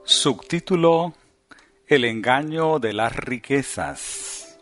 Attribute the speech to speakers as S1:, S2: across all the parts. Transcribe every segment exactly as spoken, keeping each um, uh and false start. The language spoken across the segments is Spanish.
S1: Subtítulo: El engaño de las riquezas.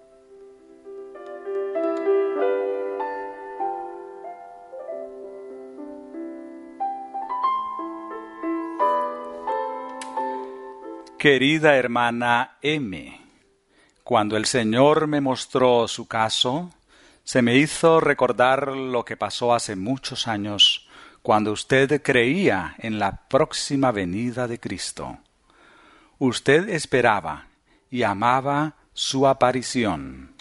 S1: Querida hermana M, cuando el Señor me mostró su caso, se me hizo recordar lo que pasó hace muchos años, cuando usted creía en la próxima venida de Cristo. Usted esperaba y amaba su aparición.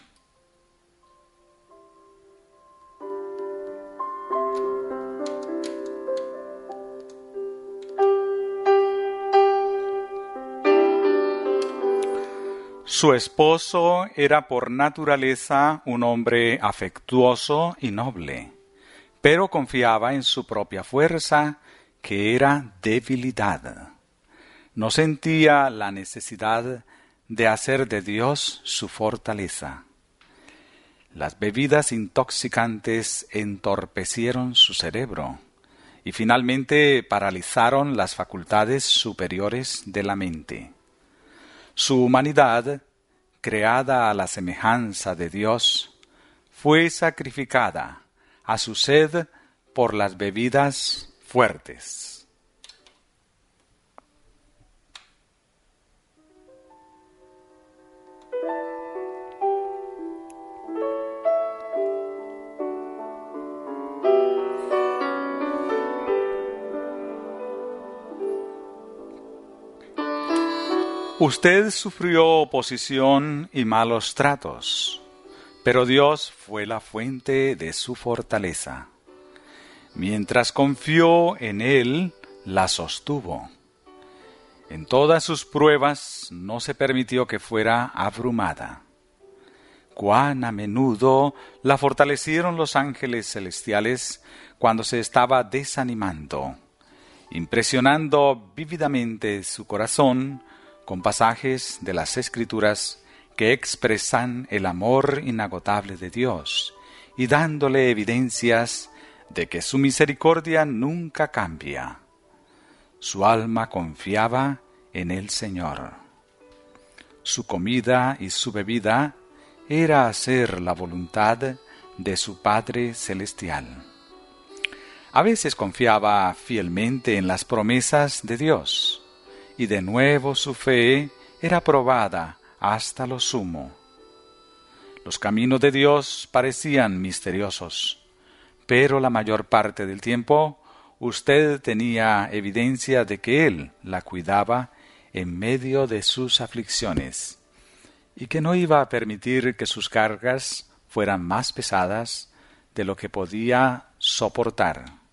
S1: Su esposo era por naturaleza un hombre afectuoso y noble, pero confiaba en su propia fuerza, que era debilidad. No sentía la necesidad de hacer de Dios su fortaleza. Las bebidas intoxicantes entorpecieron su cerebro y finalmente paralizaron las facultades superiores de la mente. Su humanidad, creada a la semejanza de Dios, fue sacrificada a su sed por las bebidas fuertes. Usted sufrió oposición y malos tratos, pero Dios fue la fuente de su fortaleza. Mientras confió en Él, la sostuvo. En todas sus pruebas no se permitió que fuera abrumada. Cuán a menudo la fortalecieron los ángeles celestiales cuando se estaba desanimando, impresionando vívidamente su corazón con pasajes de las Escrituras que expresan el amor inagotable de Dios y dándole evidencias de que su misericordia nunca cambia. Su alma confiaba en el Señor. Su comida y su bebida era hacer la voluntad de su Padre Celestial. A veces confiaba fielmente en las promesas de Dios, y de nuevo su fe era probada hasta lo sumo. Los caminos de Dios parecían misteriosos, pero la mayor parte del tiempo usted tenía evidencia de que Él la cuidaba en medio de sus aflicciones, y que no iba a permitir que sus cargas fueran más pesadas de lo que podía soportar.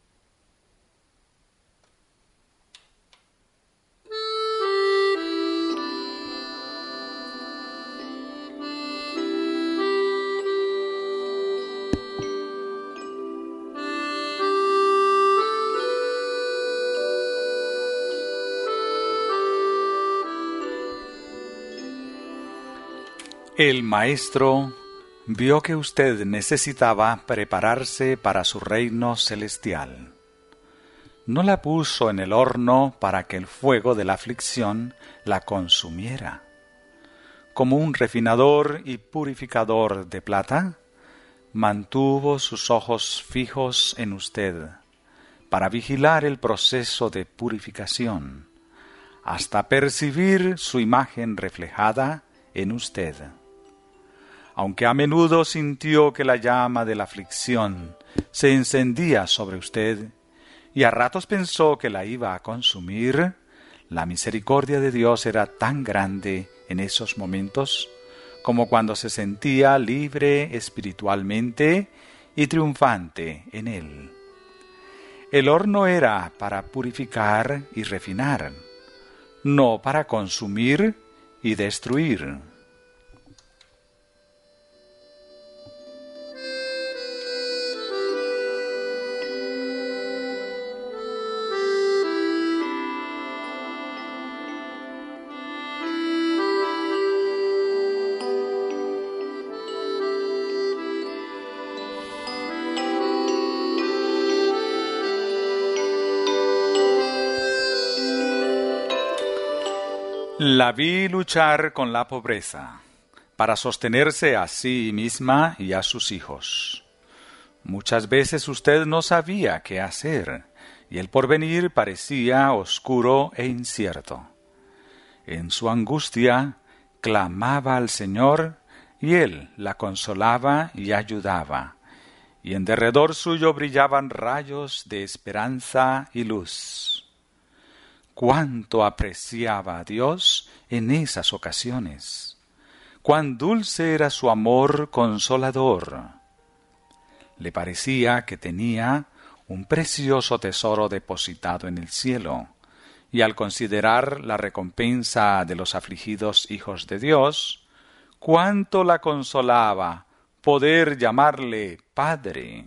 S1: El maestro vio que usted necesitaba prepararse para su reino celestial. No la puso en el horno para que el fuego de la aflicción la consumiera. Como un refinador y purificador de plata, mantuvo sus ojos fijos en usted para vigilar el proceso de purificación, hasta percibir su imagen reflejada en usted. Aunque a menudo sintió que la llama de la aflicción se encendía sobre usted y a ratos pensó que la iba a consumir, la misericordia de Dios era tan grande en esos momentos como cuando se sentía libre espiritualmente y triunfante en Él. El horno era para purificar y refinar, no para consumir y destruir. La vi luchar con la pobreza para sostenerse a sí misma y a sus hijos. Muchas veces usted no sabía qué hacer y el porvenir parecía oscuro e incierto. En su angustia clamaba al Señor y Él la consolaba y ayudaba, y en derredor suyo brillaban rayos de esperanza y luz. Cuánto apreciaba a Dios en esas ocasiones. Cuán dulce era su amor consolador. Le parecía que tenía un precioso tesoro depositado en el cielo, y al considerar la recompensa de los afligidos hijos de Dios, cuánto la consolaba poder llamarle Padre.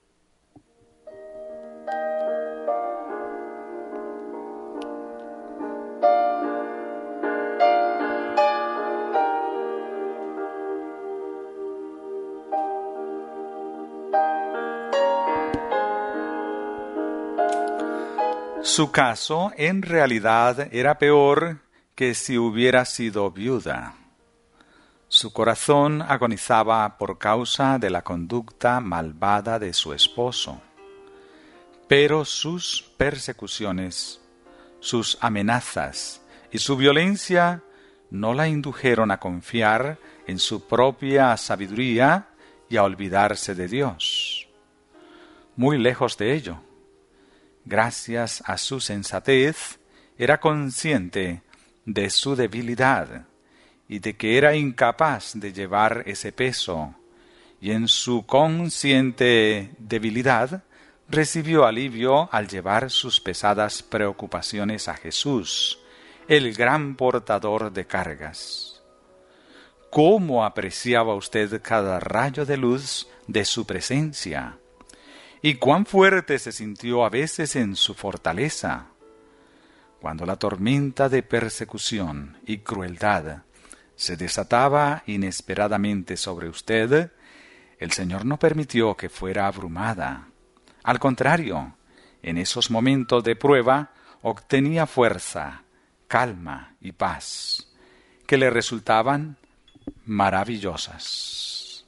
S1: Su caso en realidad era peor que si hubiera sido viuda. Su corazón agonizaba por causa de la conducta malvada de su esposo. Pero sus persecuciones, sus amenazas y su violencia no la indujeron a confiar en su propia sabiduría y a olvidarse de Dios. Muy lejos de ello. Gracias a su sensatez, era consciente de su debilidad y de que era incapaz de llevar ese peso, y en su consciente debilidad recibió alivio al llevar sus pesadas preocupaciones a Jesús, el gran portador de cargas. ¿Cómo apreciaba usted cada rayo de luz de su presencia? Y cuán fuerte se sintió a veces en su fortaleza. Cuando la tormenta de persecución y crueldad se desataba inesperadamente sobre usted, el Señor no permitió que fuera abrumada. Al contrario, en esos momentos de prueba obtenía fuerza, calma y paz, que le resultaban maravillosas.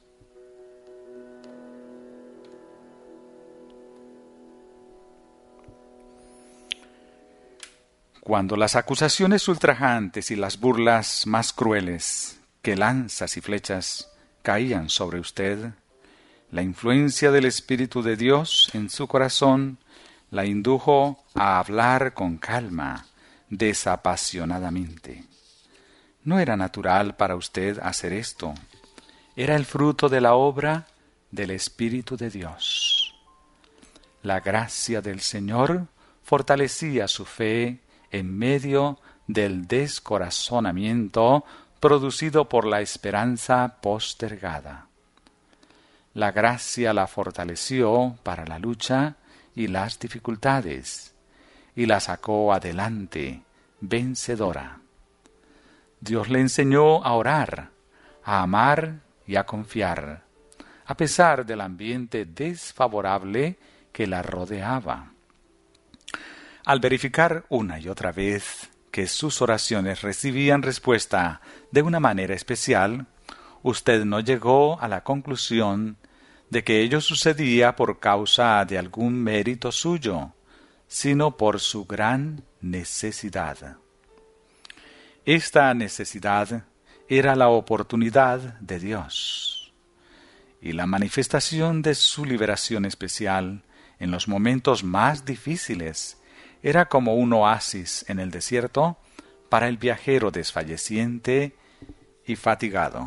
S1: Cuando las acusaciones ultrajantes y las burlas más crueles que lanzas y flechas caían sobre usted, la influencia del Espíritu de Dios en su corazón la indujo a hablar con calma, desapasionadamente. No era natural para usted hacer esto. Era el fruto de la obra del Espíritu de Dios. La gracia del Señor fortalecía su fe en medio del descorazonamiento producido por la esperanza postergada. La gracia la fortaleció para la lucha y las dificultades, y la sacó adelante, vencedora. Dios le enseñó a orar, a amar y a confiar, a pesar del ambiente desfavorable que la rodeaba. Al verificar una y otra vez que sus oraciones recibían respuesta de una manera especial, usted no llegó a la conclusión de que ello sucedía por causa de algún mérito suyo, sino por su gran necesidad. Esta necesidad era la oportunidad de Dios, y la manifestación de su liberación especial en los momentos más difíciles era como un oasis en el desierto para el viajero desfalleciente y fatigado.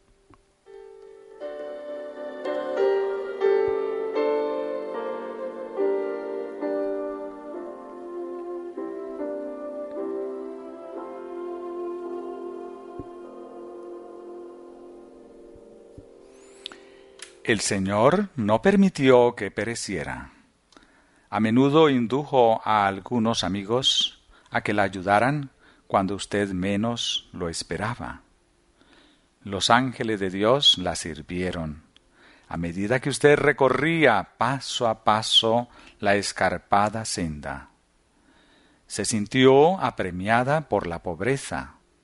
S1: El Señor no permitió que pereciera. A menudo indujo a algunos amigos a que la ayudaran cuando usted menos lo esperaba. Los ángeles de Dios la sirvieron, a medida que usted recorría paso a paso la escarpada senda. Se sintió apremiada por la pobreza,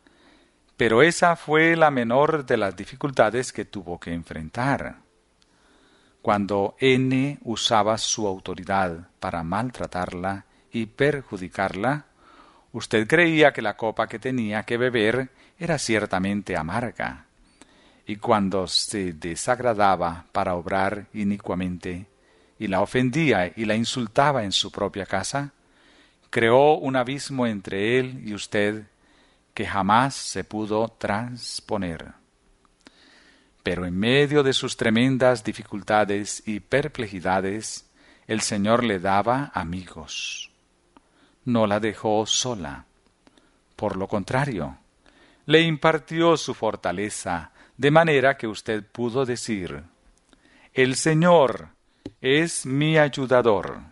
S1: Pero esa fue la menor de las dificultades que tuvo que enfrentar. Cuando N usaba su autoridad para maltratarla y perjudicarla, usted creía que la copa que tenía que beber era ciertamente amarga. Y cuando se desagradaba para obrar inicuamente, y la ofendía y la insultaba en su propia casa, creó un abismo entre él y usted que jamás se pudo transponer. Pero en medio de sus tremendas dificultades y perplejidades, el Señor le daba amigos. No la dejó sola. Por lo contrario, le impartió su fortaleza, de manera que usted pudo decir: «El Señor es mi ayudador».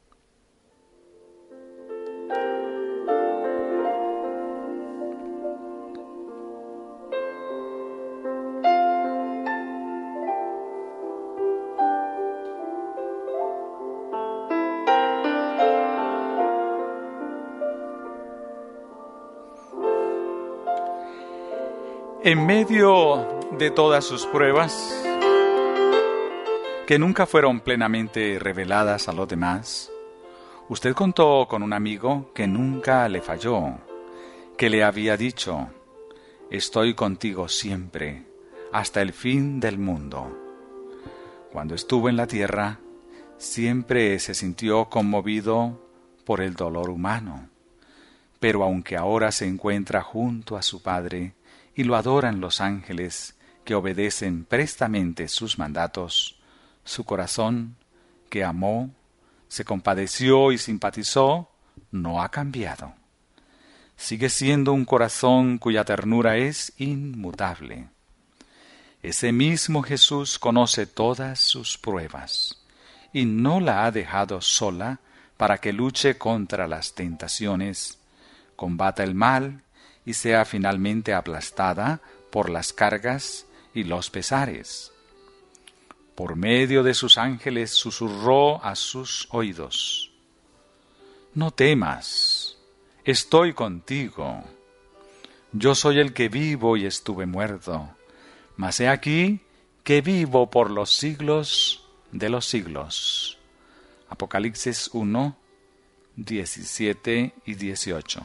S1: En medio de todas sus pruebas, que nunca fueron plenamente reveladas a los demás, usted contó con un amigo que nunca le falló, que le había dicho: «Estoy contigo siempre, hasta el fin del mundo». Cuando estuvo en la tierra, siempre se sintió conmovido por el dolor humano, pero aunque ahora se encuentra junto a su Padre, y lo adoran los ángeles que obedecen prestamente sus mandatos, su corazón, que amó, se compadeció y simpatizó, no ha cambiado. Sigue siendo un corazón cuya ternura es inmutable. Ese mismo Jesús conoce todas sus pruebas y no la ha dejado sola para que luche contra las tentaciones, combata el mal y sea finalmente aplastada por las cargas y los pesares. Por medio de sus ángeles susurró a sus oídos: «No temas, estoy contigo. Yo soy el que vivo y estuve muerto, mas he aquí que vivo por los siglos de los siglos». Apocalipsis uno, diecisiete y dieciocho.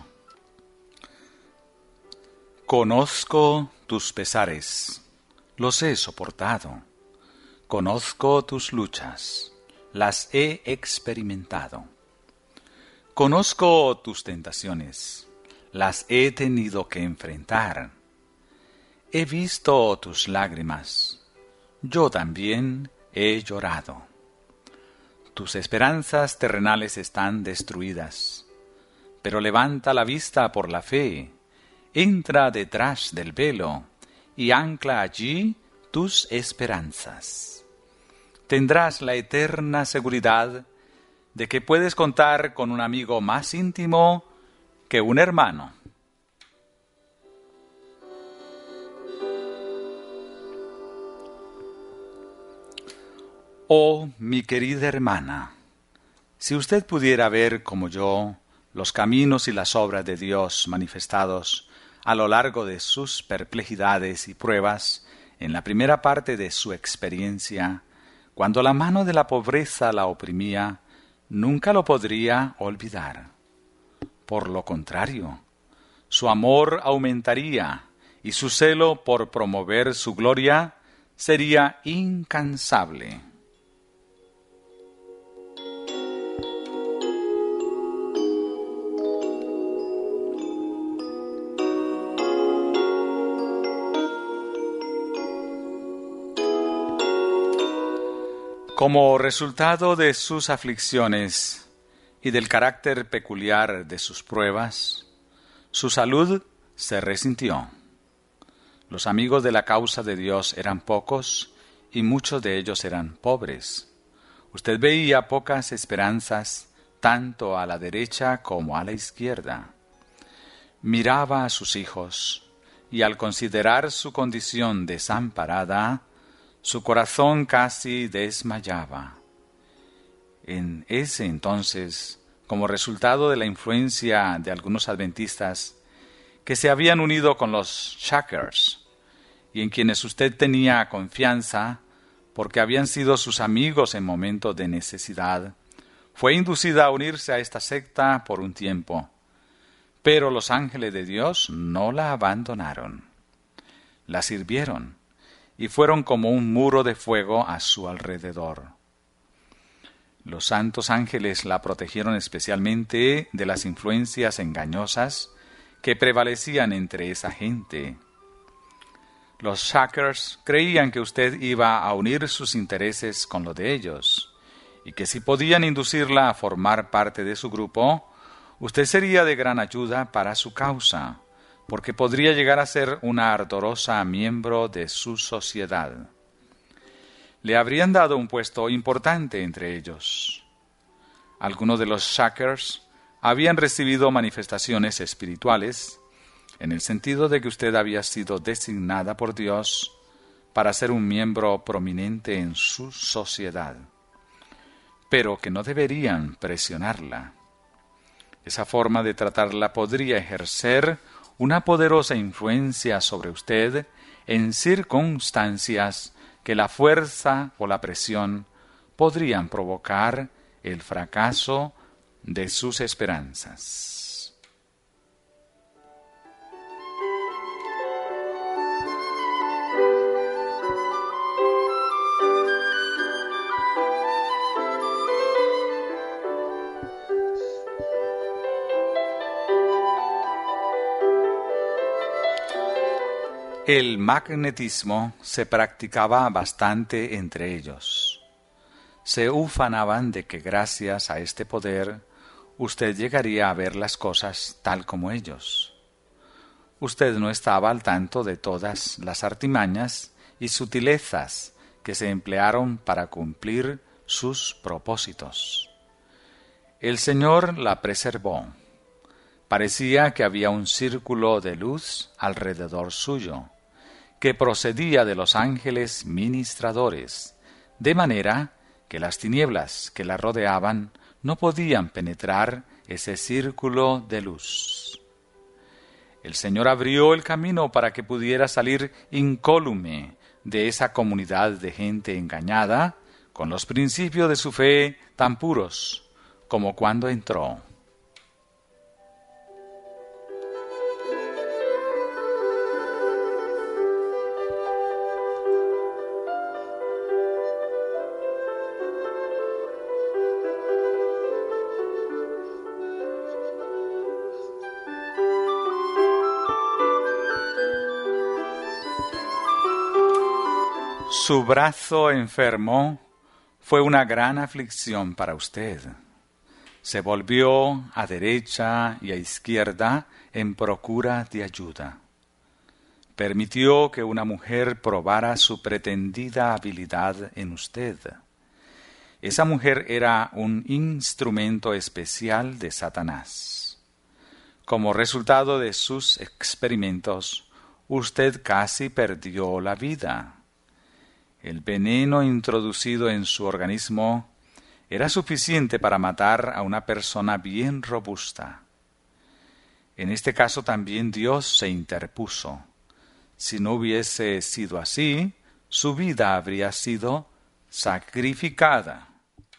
S1: Conozco tus pesares, los he soportado. Conozco tus luchas, las he experimentado. Conozco tus tentaciones, las he tenido que enfrentar. He visto tus lágrimas, yo también he llorado. Tus esperanzas terrenales están destruidas, pero levanta la vista por la fe. Entra detrás del velo y ancla allí tus esperanzas. Tendrás la eterna seguridad de que puedes contar con un amigo más íntimo que un hermano. Oh, mi querida hermana, si usted pudiera ver como yo los caminos y las obras de Dios manifestados a lo largo de sus perplejidades y pruebas, en la primera parte de su experiencia, cuando la mano de la pobreza la oprimía, nunca lo podría olvidar. Por lo contrario, su amor aumentaría y su celo por promover su gloria sería incansable. Como resultado de sus aflicciones y del carácter peculiar de sus pruebas, su salud se resintió. Los amigos de la causa de Dios eran pocos y muchos de ellos eran pobres. Usted veía pocas esperanzas tanto a la derecha como a la izquierda. Miraba a sus hijos y al considerar su condición desamparada, su corazón casi desmayaba. En ese entonces, como resultado de la influencia de algunos adventistas que se habían unido con los Shackers y en quienes usted tenía confianza porque habían sido sus amigos en momentos de necesidad, fue inducida a unirse a esta secta por un tiempo. Pero los ángeles de Dios no la abandonaron. La sirvieron y fueron como un muro de fuego a su alrededor. Los santos ángeles la protegieron especialmente de las influencias engañosas que prevalecían entre esa gente. Los Shackers creían que usted iba a unir sus intereses con los de ellos, y que si podían inducirla a formar parte de su grupo, usted sería de gran ayuda para su causa, porque podría llegar a ser una ardorosa miembro de su sociedad. Le habrían dado un puesto importante entre ellos. Algunos de los Shackers habían recibido manifestaciones espirituales, en el sentido de que usted había sido designada por Dios para ser un miembro prominente en su sociedad, pero que no deberían presionarla. Esa forma de tratarla podría ejercer una poderosa influencia sobre usted en circunstancias que la fuerza o la presión podrían provocar el fracaso de sus esperanzas. El magnetismo se practicaba bastante entre ellos. Se ufanaban de que gracias a este poder usted llegaría a ver las cosas tal como ellos. Usted no estaba al tanto de todas las artimañas y sutilezas que se emplearon para cumplir sus propósitos. El Señor la preservó. Parecía que había un círculo de luz alrededor suyo, que procedía de los ángeles ministradores, de manera que las tinieblas que la rodeaban no podían penetrar ese círculo de luz. El Señor abrió el camino para que pudiera salir incólume de esa comunidad de gente engañada, con los principios de su fe tan puros como cuando entró. Su brazo enfermo fue una gran aflicción para usted. Se volvió a derecha y a izquierda en procura de ayuda. Permitió que una mujer probara su pretendida habilidad en usted. Esa mujer era un instrumento especial de Satanás. Como resultado de sus experimentos, usted casi perdió la vida. El veneno introducido en su organismo era suficiente para matar a una persona bien robusta. En este caso también Dios se interpuso. Si no hubiese sido así, su vida habría sido sacrificada.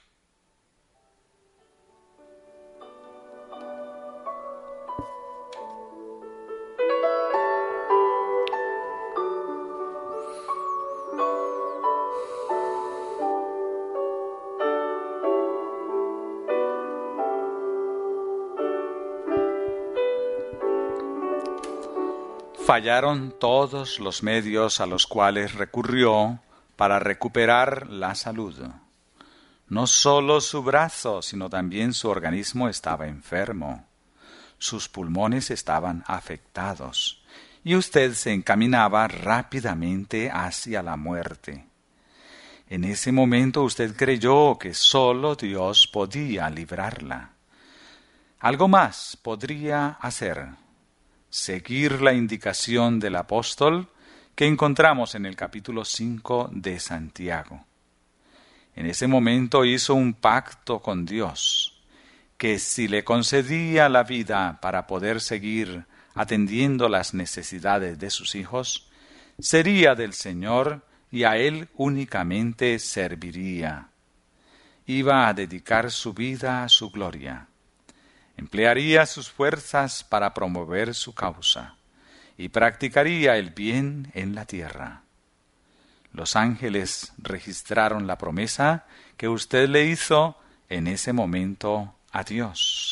S1: Fallaron todos los medios a los cuales recurrió para recuperar la salud. No solo su brazo, sino también su organismo estaba enfermo. Sus pulmones estaban afectados, y usted se encaminaba rápidamente hacia la muerte. En ese momento usted creyó que solo Dios podía librarla. Algo más podría hacer. Seguir la indicación del apóstol que encontramos en el capítulo cinco de Santiago. En ese momento hizo un pacto con Dios, que si le concedía la vida para poder seguir atendiendo las necesidades de sus hijos, sería del Señor y a Él únicamente serviría. Iba a dedicar su vida a su gloria. Emplearía sus fuerzas para promover su causa y practicaría el bien en la tierra. Los ángeles registraron la promesa que usted le hizo en ese momento a Dios.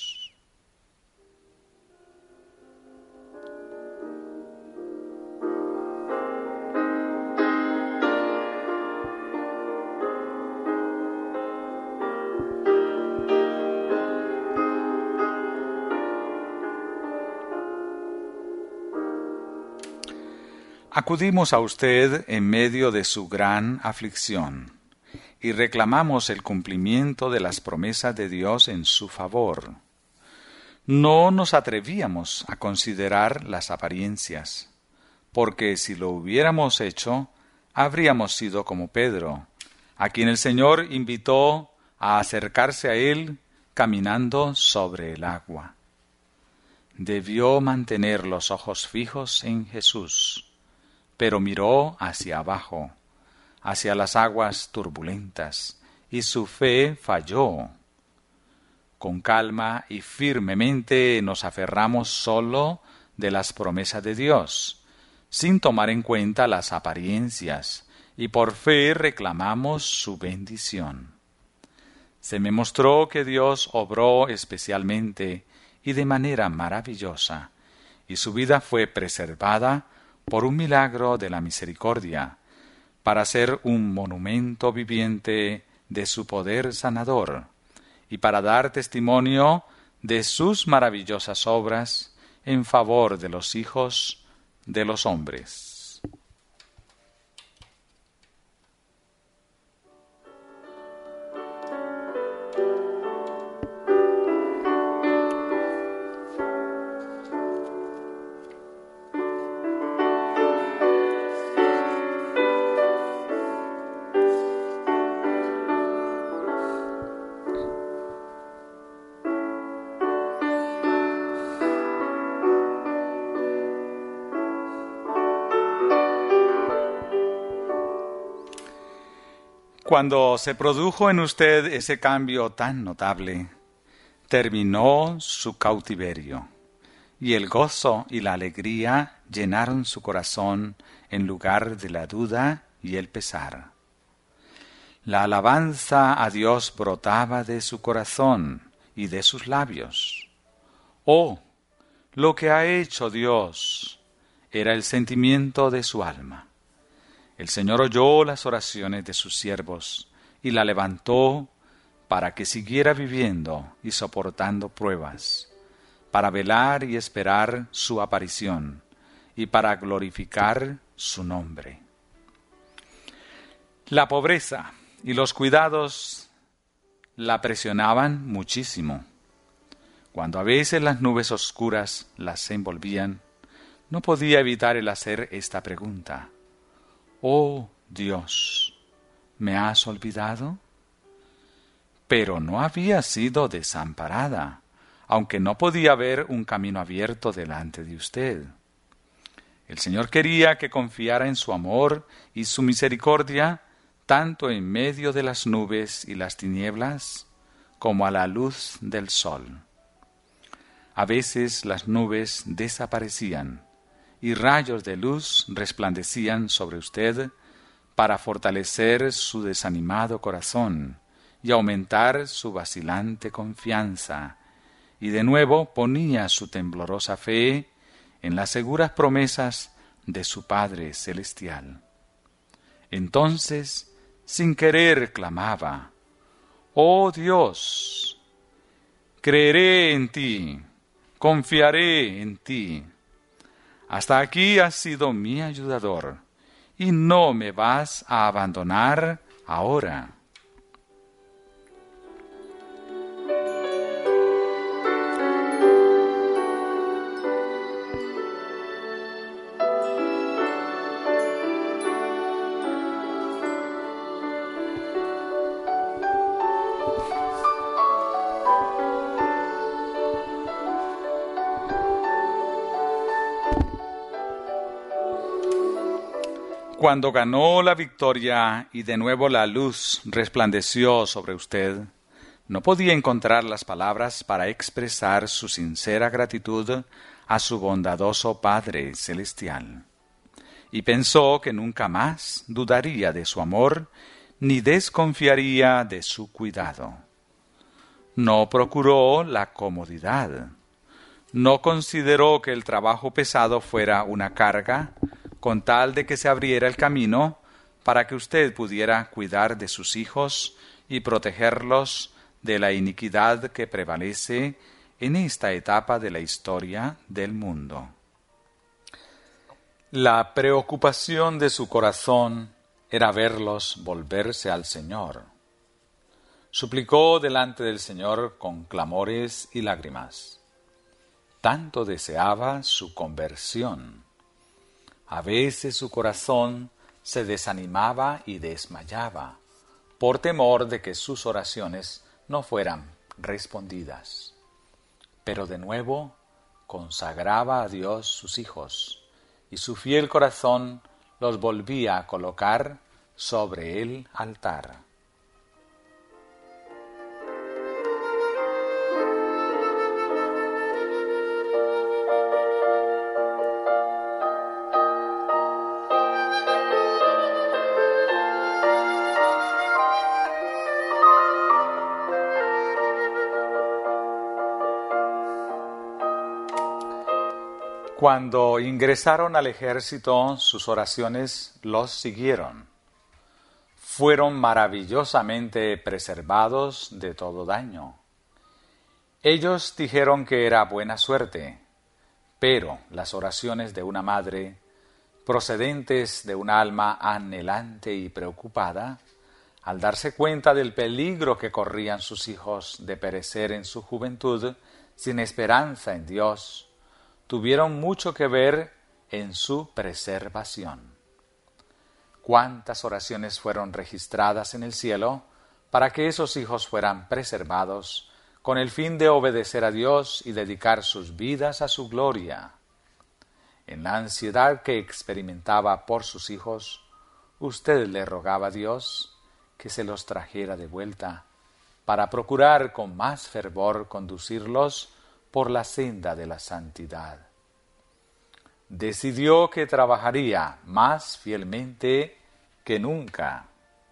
S1: Acudimos a usted en medio de su gran aflicción y reclamamos el cumplimiento de las promesas de Dios en su favor. No nos atrevíamos a considerar las apariencias, porque si lo hubiéramos hecho, habríamos sido como Pedro, a quien el Señor invitó a acercarse a Él caminando sobre el agua. Debió mantener los ojos fijos en Jesús, pero miró hacia abajo, hacia las aguas turbulentas, y su fe falló. Con calma y firmemente nos aferramos solo de las promesas de Dios, sin tomar en cuenta las apariencias, y por fe reclamamos su bendición. Se me mostró que Dios obró especialmente y de manera maravillosa, y su vida fue preservada por un milagro de la misericordia, para ser un monumento viviente de su poder sanador, y para dar testimonio de sus maravillosas obras en favor de los hijos de los hombres. Cuando se produjo en usted ese cambio tan notable, terminó su cautiverio, y el gozo y la alegría llenaron su corazón en lugar de la duda y el pesar. La alabanza a Dios brotaba de su corazón y de sus labios. ¡Oh, lo que ha hecho Dios! Era el sentimiento de su alma. El Señor oyó las oraciones de sus siervos y la levantó para que siguiera viviendo y soportando pruebas, para velar y esperar su aparición y para glorificar su nombre. La pobreza y los cuidados la presionaban muchísimo. Cuando a veces las nubes oscuras las envolvían, no podía evitar el hacer esta pregunta: «Oh Dios, ¿me has olvidado?» Pero no había sido desamparada, aunque no podía ver un camino abierto delante de usted. El Señor quería que confiara en su amor y su misericordia, tanto en medio de las nubes y las tinieblas, como a la luz del sol. A veces las nubes desaparecían, y rayos de luz resplandecían sobre usted para fortalecer su desanimado corazón y aumentar su vacilante confianza, y de nuevo ponía su temblorosa fe en las seguras promesas de su Padre Celestial. Entonces, sin querer, clamaba: «Oh Dios, creeré en ti, confiaré en ti. Hasta aquí has sido mi ayudador, y no me vas a abandonar ahora». Cuando ganó la victoria y de nuevo la luz resplandeció sobre usted, no podía encontrar las palabras para expresar su sincera gratitud a su bondadoso Padre Celestial, y pensó que nunca más dudaría de su amor ni desconfiaría de su cuidado. No procuró la comodidad, no consideró que el trabajo pesado fuera una carga, con tal de que se abriera el camino para que usted pudiera cuidar de sus hijos y protegerlos de la iniquidad que prevalece en esta etapa de la historia del mundo. La preocupación de su corazón era verlos volverse al Señor. Suplicó delante del Señor con clamores y lágrimas. Tanto deseaba su conversión. A veces su corazón se desanimaba y desmayaba, por temor de que sus oraciones no fueran respondidas. Pero de nuevo consagraba a Dios sus hijos, y su fiel corazón los volvía a colocar sobre el altar. Cuando ingresaron al ejército, sus oraciones los siguieron. Fueron maravillosamente preservados de todo daño. Ellos dijeron que era buena suerte, pero las oraciones de una madre, procedentes de un alma anhelante y preocupada, al darse cuenta del peligro que corrían sus hijos de perecer en su juventud sin esperanza en Dios, tuvieron mucho que ver en su preservación. Cuántas oraciones fueron registradas en el cielo para que esos hijos fueran preservados con el fin de obedecer a Dios y dedicar sus vidas a su gloria. En la ansiedad que experimentaba por sus hijos, usted le rogaba a Dios que se los trajera de vuelta para procurar con más fervor conducirlos por la senda de la santidad. Decidió que trabajaría más fielmente que nunca.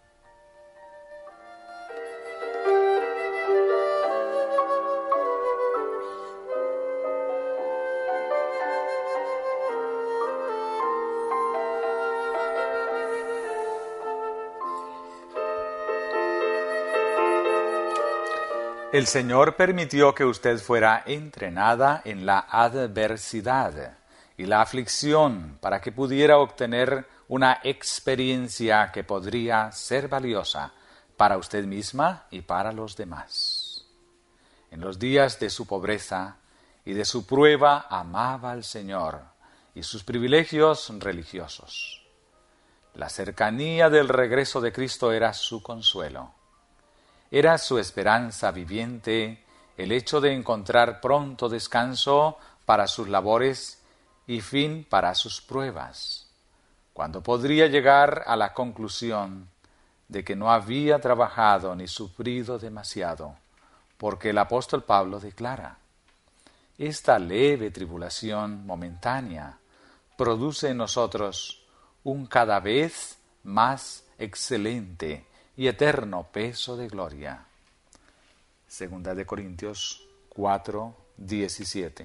S1: El Señor permitió que usted fuera entrenada en la adversidad y la aflicción para que pudiera obtener una experiencia que podría ser valiosa para usted misma y para los demás. En los días de su pobreza y de su prueba amaba al Señor y sus privilegios religiosos. La cercanía del regreso de Cristo era su consuelo. Era su esperanza viviente el hecho de encontrar pronto descanso para sus labores y fin para sus pruebas, cuando podría llegar a la conclusión de que no había trabajado ni sufrido demasiado, porque el apóstol Pablo declara: esta leve tribulación momentánea produce en nosotros un cada vez más excelente y eterno peso de gloria. Segunda de Corintios cuatro, diecisiete.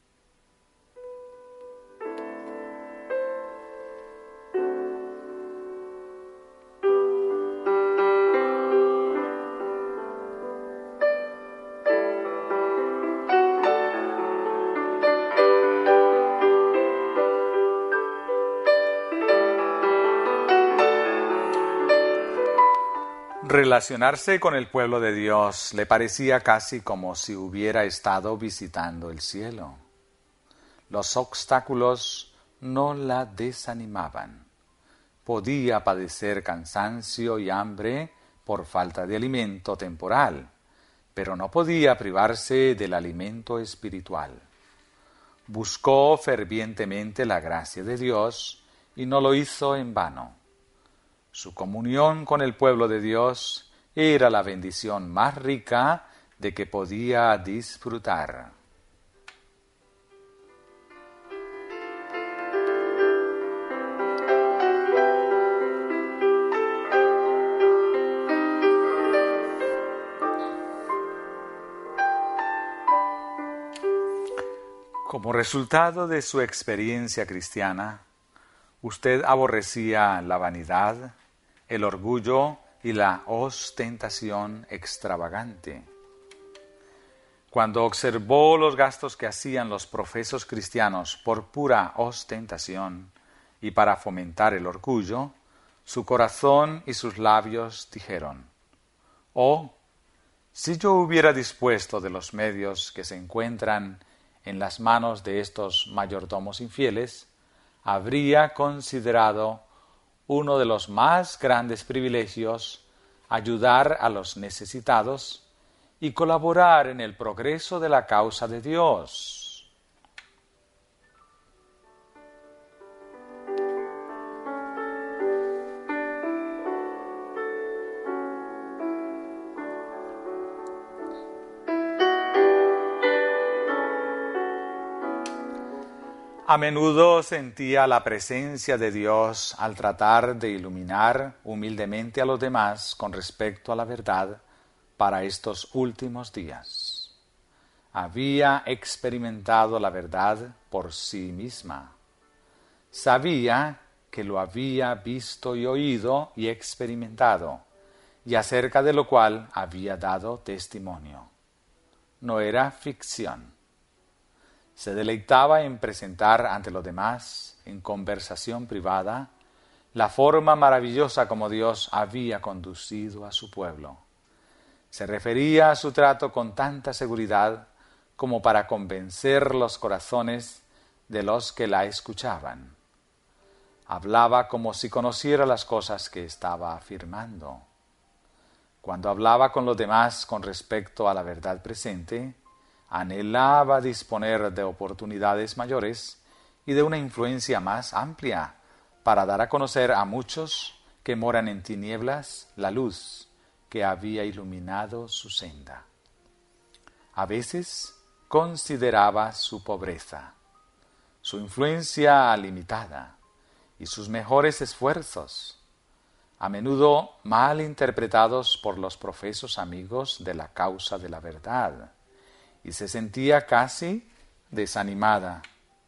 S1: Relacionarse con el pueblo de Dios le parecía casi como si hubiera estado visitando el cielo. Los obstáculos no la desanimaban. Podía padecer cansancio y hambre por falta de alimento temporal, pero no podía privarse del alimento espiritual. Buscó fervientemente la gracia de Dios y no lo hizo en vano. Su comunión con el pueblo de Dios era la bendición más rica de que podía disfrutar. Como resultado de su experiencia cristiana, usted aborrecía la vanidad, el orgullo y la ostentación extravagante. Cuando observó los gastos que hacían los profesos cristianos por pura ostentación y para fomentar el orgullo, su corazón y sus labios dijeron: «Oh, si yo hubiera dispuesto de los medios que se encuentran en las manos de estos mayordomos infieles, habría considerado uno de los más grandes privilegios ayudar a los necesitados y colaborar en el progreso de la causa de Dios». A menudo sentía la presencia de Dios al tratar de iluminar humildemente a los demás con respecto a la verdad para estos últimos días. Había experimentado la verdad por sí misma. Sabía que lo había visto y oído y experimentado, y acerca de lo cual había dado testimonio. No era ficción. Se deleitaba en presentar ante los demás, en conversación privada, la forma maravillosa como Dios había conducido a su pueblo. Se refería a su trato con tanta seguridad como para convencer los corazones de los que la escuchaban. Hablaba como si conociera las cosas que estaba afirmando. Cuando hablaba con los demás con respecto a la verdad presente, anhelaba disponer de oportunidades mayores y de una influencia más amplia para dar a conocer a muchos que moran en tinieblas la luz que había iluminado su senda. A veces consideraba su pobreza, su influencia limitada y sus mejores esfuerzos, a menudo mal interpretados por los profesos amigos de la causa de la verdad, y se sentía casi desanimada.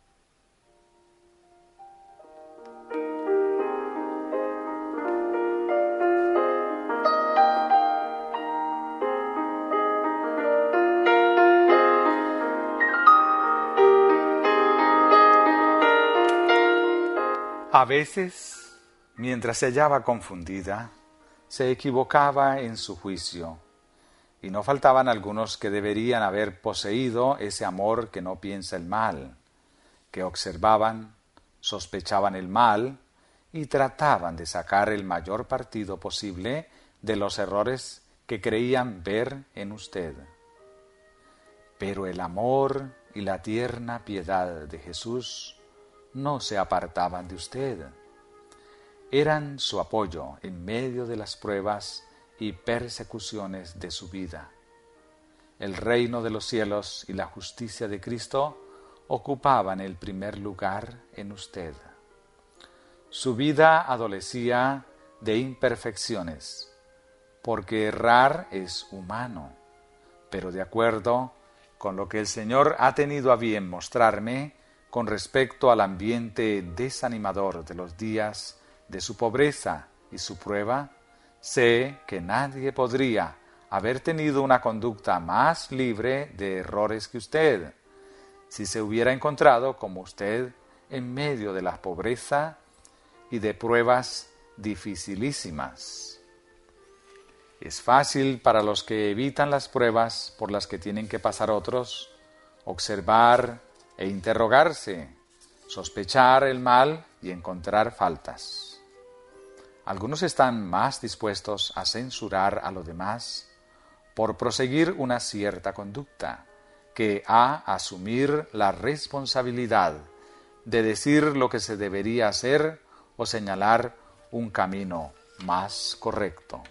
S1: A veces, mientras se hallaba confundida, se equivocaba en su juicio, y no faltaban algunos que deberían haber poseído ese amor que no piensa el mal, que observaban, sospechaban el mal y trataban de sacar el mayor partido posible de los errores que creían ver en usted. Pero el amor y la tierna piedad de Jesús no se apartaban de usted. Eran su apoyo en medio de las pruebas y persecuciones de su vida. El reino de los cielos y la justicia de Cristo ocupaban el primer lugar en usted. Su vida adolecía de imperfecciones, porque errar es humano, pero de acuerdo con lo que el Señor ha tenido a bien mostrarme con respecto al ambiente desanimador de los días de su pobreza y su prueba, sé que nadie podría haber tenido una conducta más libre de errores que usted, si se hubiera encontrado como usted en medio de la pobreza y de pruebas dificilísimas. Es fácil para los que evitan las pruebas por las que tienen que pasar otros, observar e interrogarse, sospechar el mal y encontrar faltas. Algunos están más dispuestos a censurar a los demás por proseguir una cierta conducta que a asumir la responsabilidad de decir lo que se debería hacer o señalar un camino más correcto.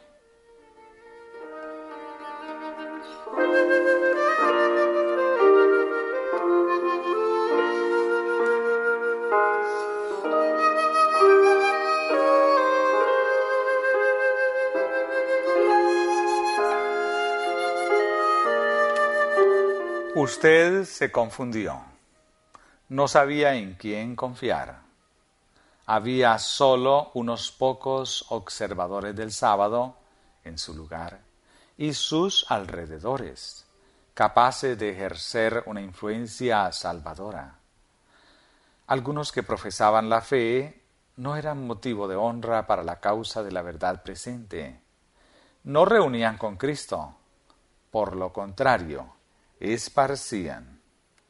S1: Usted se confundió. No sabía en quién confiar. Había solo unos pocos observadores del sábado en su lugar y sus alrededores, capaces de ejercer una influencia salvadora. Algunos que profesaban la fe no eran motivo de honra para la causa de la verdad presente. No reunían con Cristo. Por lo contrario, esparcían.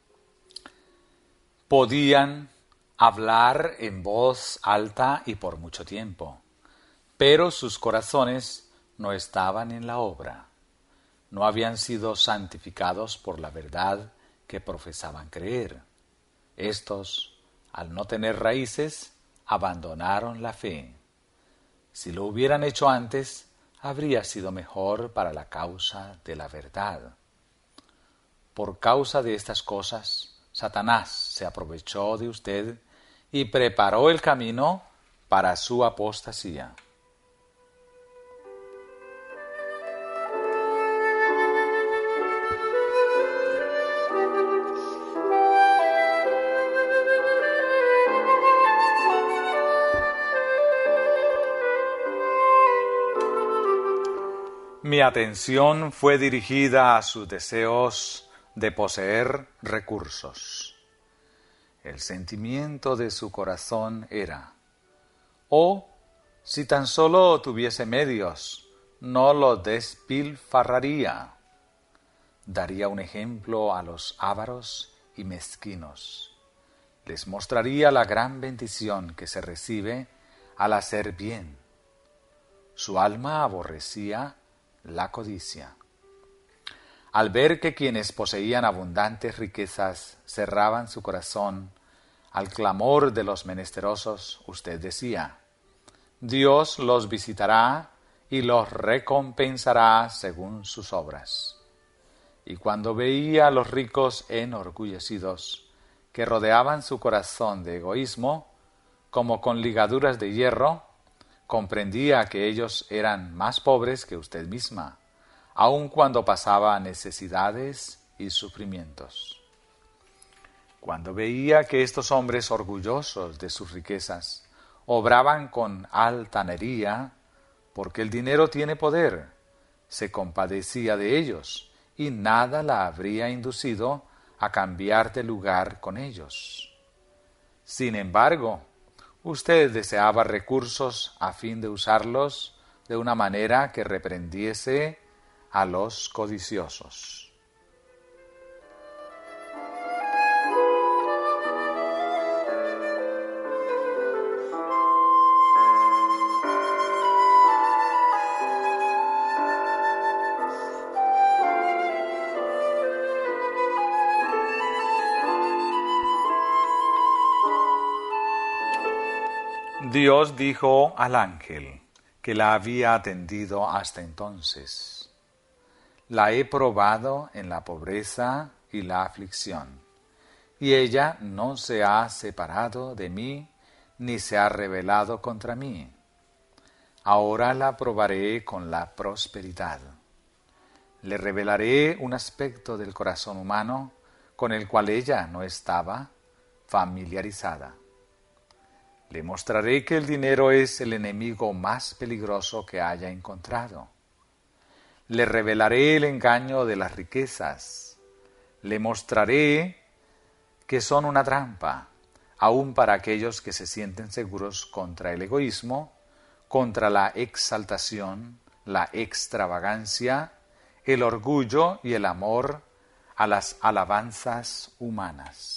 S1: Podían hablar en voz alta y por mucho tiempo, pero sus corazones no estaban en la obra. No habían sido santificados por la verdad que profesaban creer. Estos, al no tener raíces, abandonaron la fe. Si lo hubieran hecho antes, habría sido mejor para la causa de la verdad. Por causa de estas cosas, Satanás se aprovechó de usted y preparó el camino para su apostasía. Mi atención fue dirigida a sus deseos de poseer recursos. El sentimiento de su corazón era: oh, si tan solo tuviese medios, no los despilfarraría. Daría un ejemplo a los ávaros y mezquinos. Les mostraría la gran bendición que se recibe al hacer bien. Su alma aborrecía la codicia. Al ver que quienes poseían abundantes riquezas cerraban su corazón al clamor de los menesterosos, usted decía: Dios los visitará y los recompensará según sus obras. Y cuando veía a los ricos enorgullecidos que rodeaban su corazón de egoísmo, como con ligaduras de hierro, comprendía que ellos eran más pobres que usted misma, aun cuando pasaba necesidades y sufrimientos. Cuando veía que estos hombres orgullosos de sus riquezas obraban con altanería, porque el dinero tiene poder, se compadecía de ellos y nada la habría inducido a cambiar de lugar con ellos. Sin embargo, usted deseaba recursos a fin de usarlos de una manera que reprendiese a los codiciosos. Dios dijo al ángel que la había atendido hasta entonces: la he probado en la pobreza y la aflicción, y ella no se ha separado de mí ni se ha rebelado contra mí. Ahora la probaré con la prosperidad. Le revelaré un aspecto del corazón humano con el cual ella no estaba familiarizada. Le mostraré que el dinero es el enemigo más peligroso que haya encontrado. Le revelaré el engaño de las riquezas. Le mostraré que son una trampa, aun para aquellos que se sienten seguros contra el egoísmo, contra la exaltación, la extravagancia, el orgullo y el amor a las alabanzas humanas.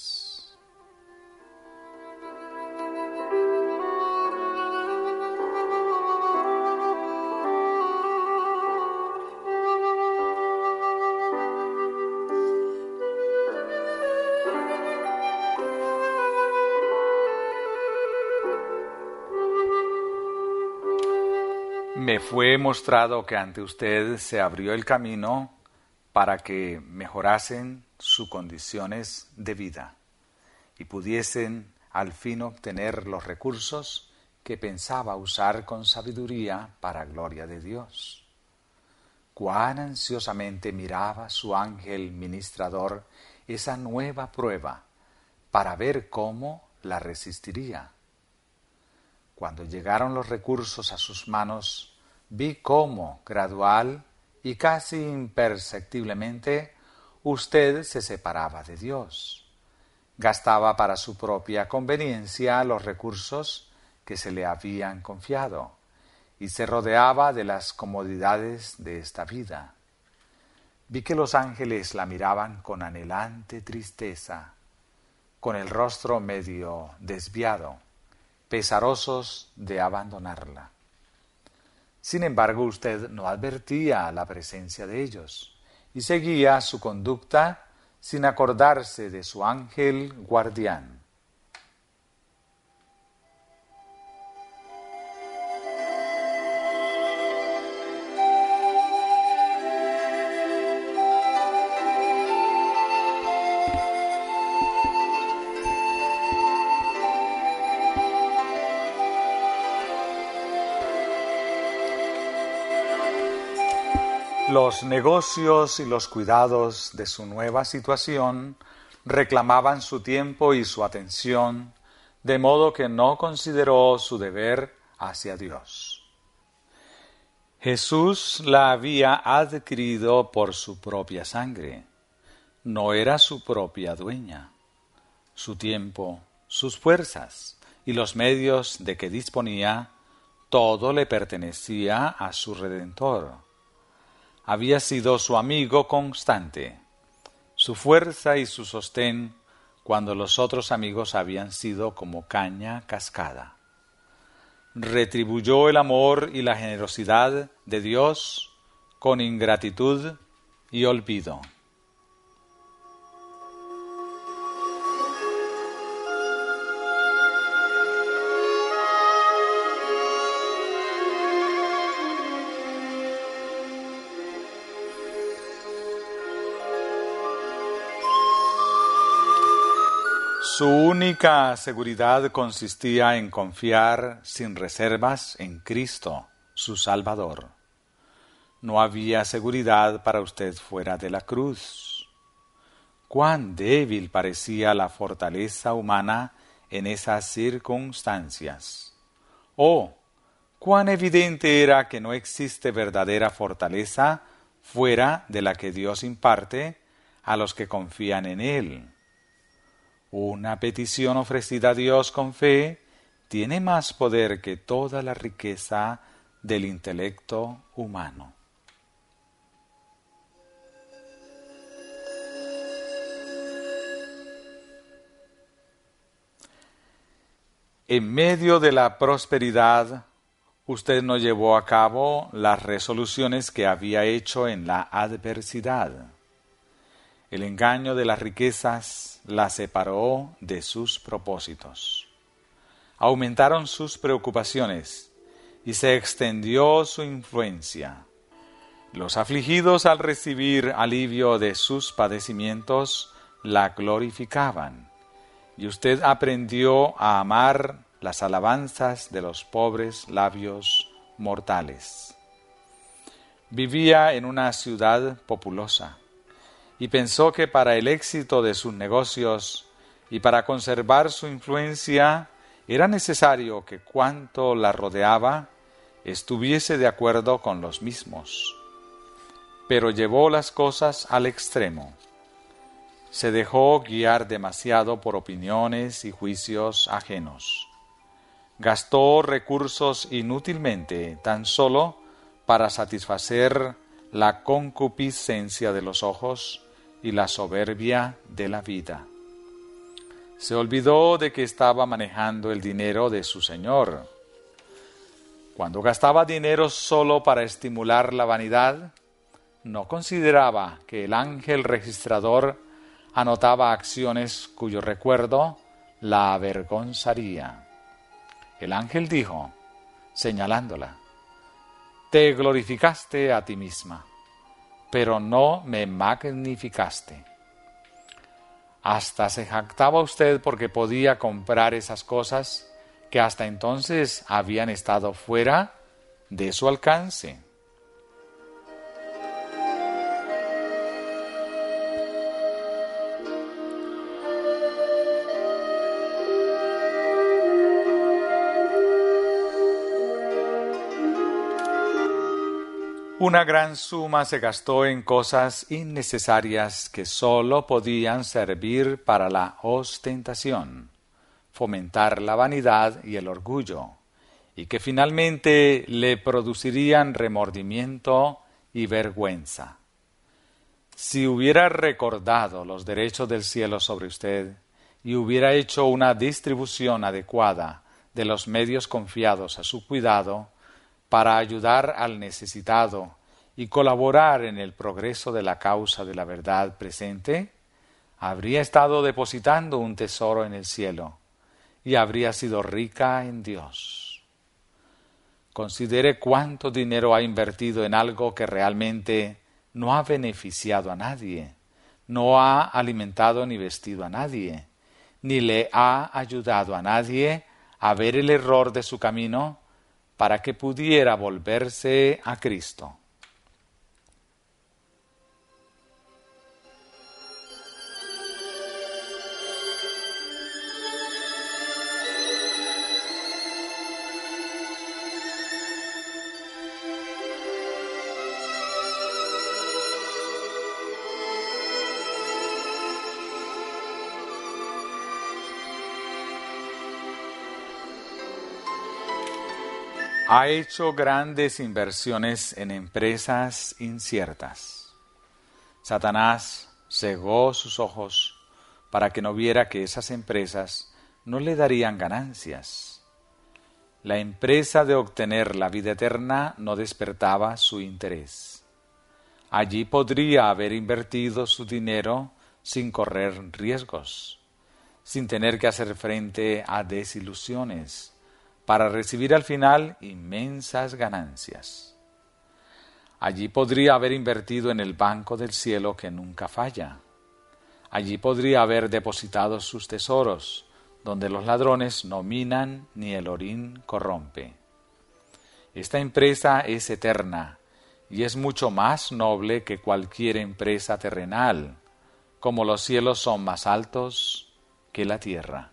S1: Me fue mostrado que ante usted se abrió el camino para que mejorasen sus condiciones de vida y pudiesen al fin obtener los recursos que pensaba usar con sabiduría para gloria de Dios. Cuán ansiosamente miraba su ángel ministrador esa nueva prueba para ver cómo la resistiría. Cuando llegaron los recursos a sus manos, vi cómo, gradual y casi imperceptiblemente, usted se separaba de Dios. Gastaba para su propia conveniencia los recursos que se le habían confiado y se rodeaba de las comodidades de esta vida. Vi que los ángeles la miraban con anhelante tristeza, con el rostro medio desviado, pesarosos de abandonarla. Sin embargo, usted no advertía la presencia de ellos y seguía su conducta sin acordarse de su ángel guardián. Los negocios y los cuidados de su nueva situación reclamaban su tiempo y su atención, de modo que no consideró su deber hacia Dios. Jesús la había adquirido por su propia sangre. No era su propia dueña. Su tiempo, sus fuerzas y los medios de que disponía, todo le pertenecía a su Redentor. Había sido su amigo constante, su fuerza y su sostén cuando los otros amigos habían sido como caña cascada. Retribuyó el amor y la generosidad de Dios con ingratitud y olvido. Su única seguridad consistía en confiar sin reservas en Cristo, su Salvador. No había seguridad para usted fuera de la cruz. Cuán débil parecía la fortaleza humana en esas circunstancias. Oh, cuán evidente era que no existe verdadera fortaleza fuera de la que Dios imparte a los que confían en Él. Una petición ofrecida a Dios con fe tiene más poder que toda la riqueza del intelecto humano. En medio de la prosperidad, usted no llevó a cabo las resoluciones que había hecho en la adversidad. El engaño de las riquezas la separó de sus propósitos. Aumentaron sus preocupaciones y se extendió su influencia. Los afligidos, al recibir alivio de sus padecimientos, la glorificaban, y usted aprendió a amar las alabanzas de los pobres labios mortales. Vivía en una ciudad populosa, y pensó que para el éxito de sus negocios y para conservar su influencia era necesario que cuanto la rodeaba estuviese de acuerdo con los mismos. Pero llevó las cosas al extremo. Se dejó guiar demasiado por opiniones y juicios ajenos. Gastó recursos inútilmente tan solo para satisfacer la concupiscencia de los ojos y la soberbia de la vida. Se olvidó de que estaba manejando el dinero de su Señor. Cuando gastaba dinero solo para estimular la vanidad, no consideraba que el ángel registrador anotaba acciones cuyo recuerdo la avergonzaría. El ángel dijo, señalándola: te glorificaste a ti misma, pero no me magnificaste. Hasta se jactaba usted porque podía comprar esas cosas que hasta entonces habían estado fuera de su alcance. Una gran suma se gastó en cosas innecesarias que sólo podían servir para la ostentación, fomentar la vanidad y el orgullo, y que finalmente le producirían remordimiento y vergüenza. Si hubiera recordado los derechos del cielo sobre usted y hubiera hecho una distribución adecuada de los medios confiados a su cuidado, para ayudar al necesitado y colaborar en el progreso de la causa de la verdad presente, habría estado depositando un tesoro en el cielo y habría sido rica en Dios. Considere cuánto dinero ha invertido en algo que realmente no ha beneficiado a nadie, no ha alimentado ni vestido a nadie, ni le ha ayudado a nadie a ver el error de su camino para que pudiera volverse a Cristo. Ha hecho grandes inversiones en empresas inciertas. Satanás cegó sus ojos para que no viera que esas empresas no le darían ganancias. La empresa de obtener la vida eterna no despertaba su interés. Allí podría haber invertido su dinero sin correr riesgos, sin tener que hacer frente a desilusiones, para recibir al final inmensas ganancias. Allí podría haber invertido en el banco del cielo que nunca falla. Allí podría haber depositado sus tesoros, donde los ladrones no minan ni el orín corrompe. Esta empresa es eterna y es mucho más noble que cualquier empresa terrenal, como los cielos son más altos que la tierra.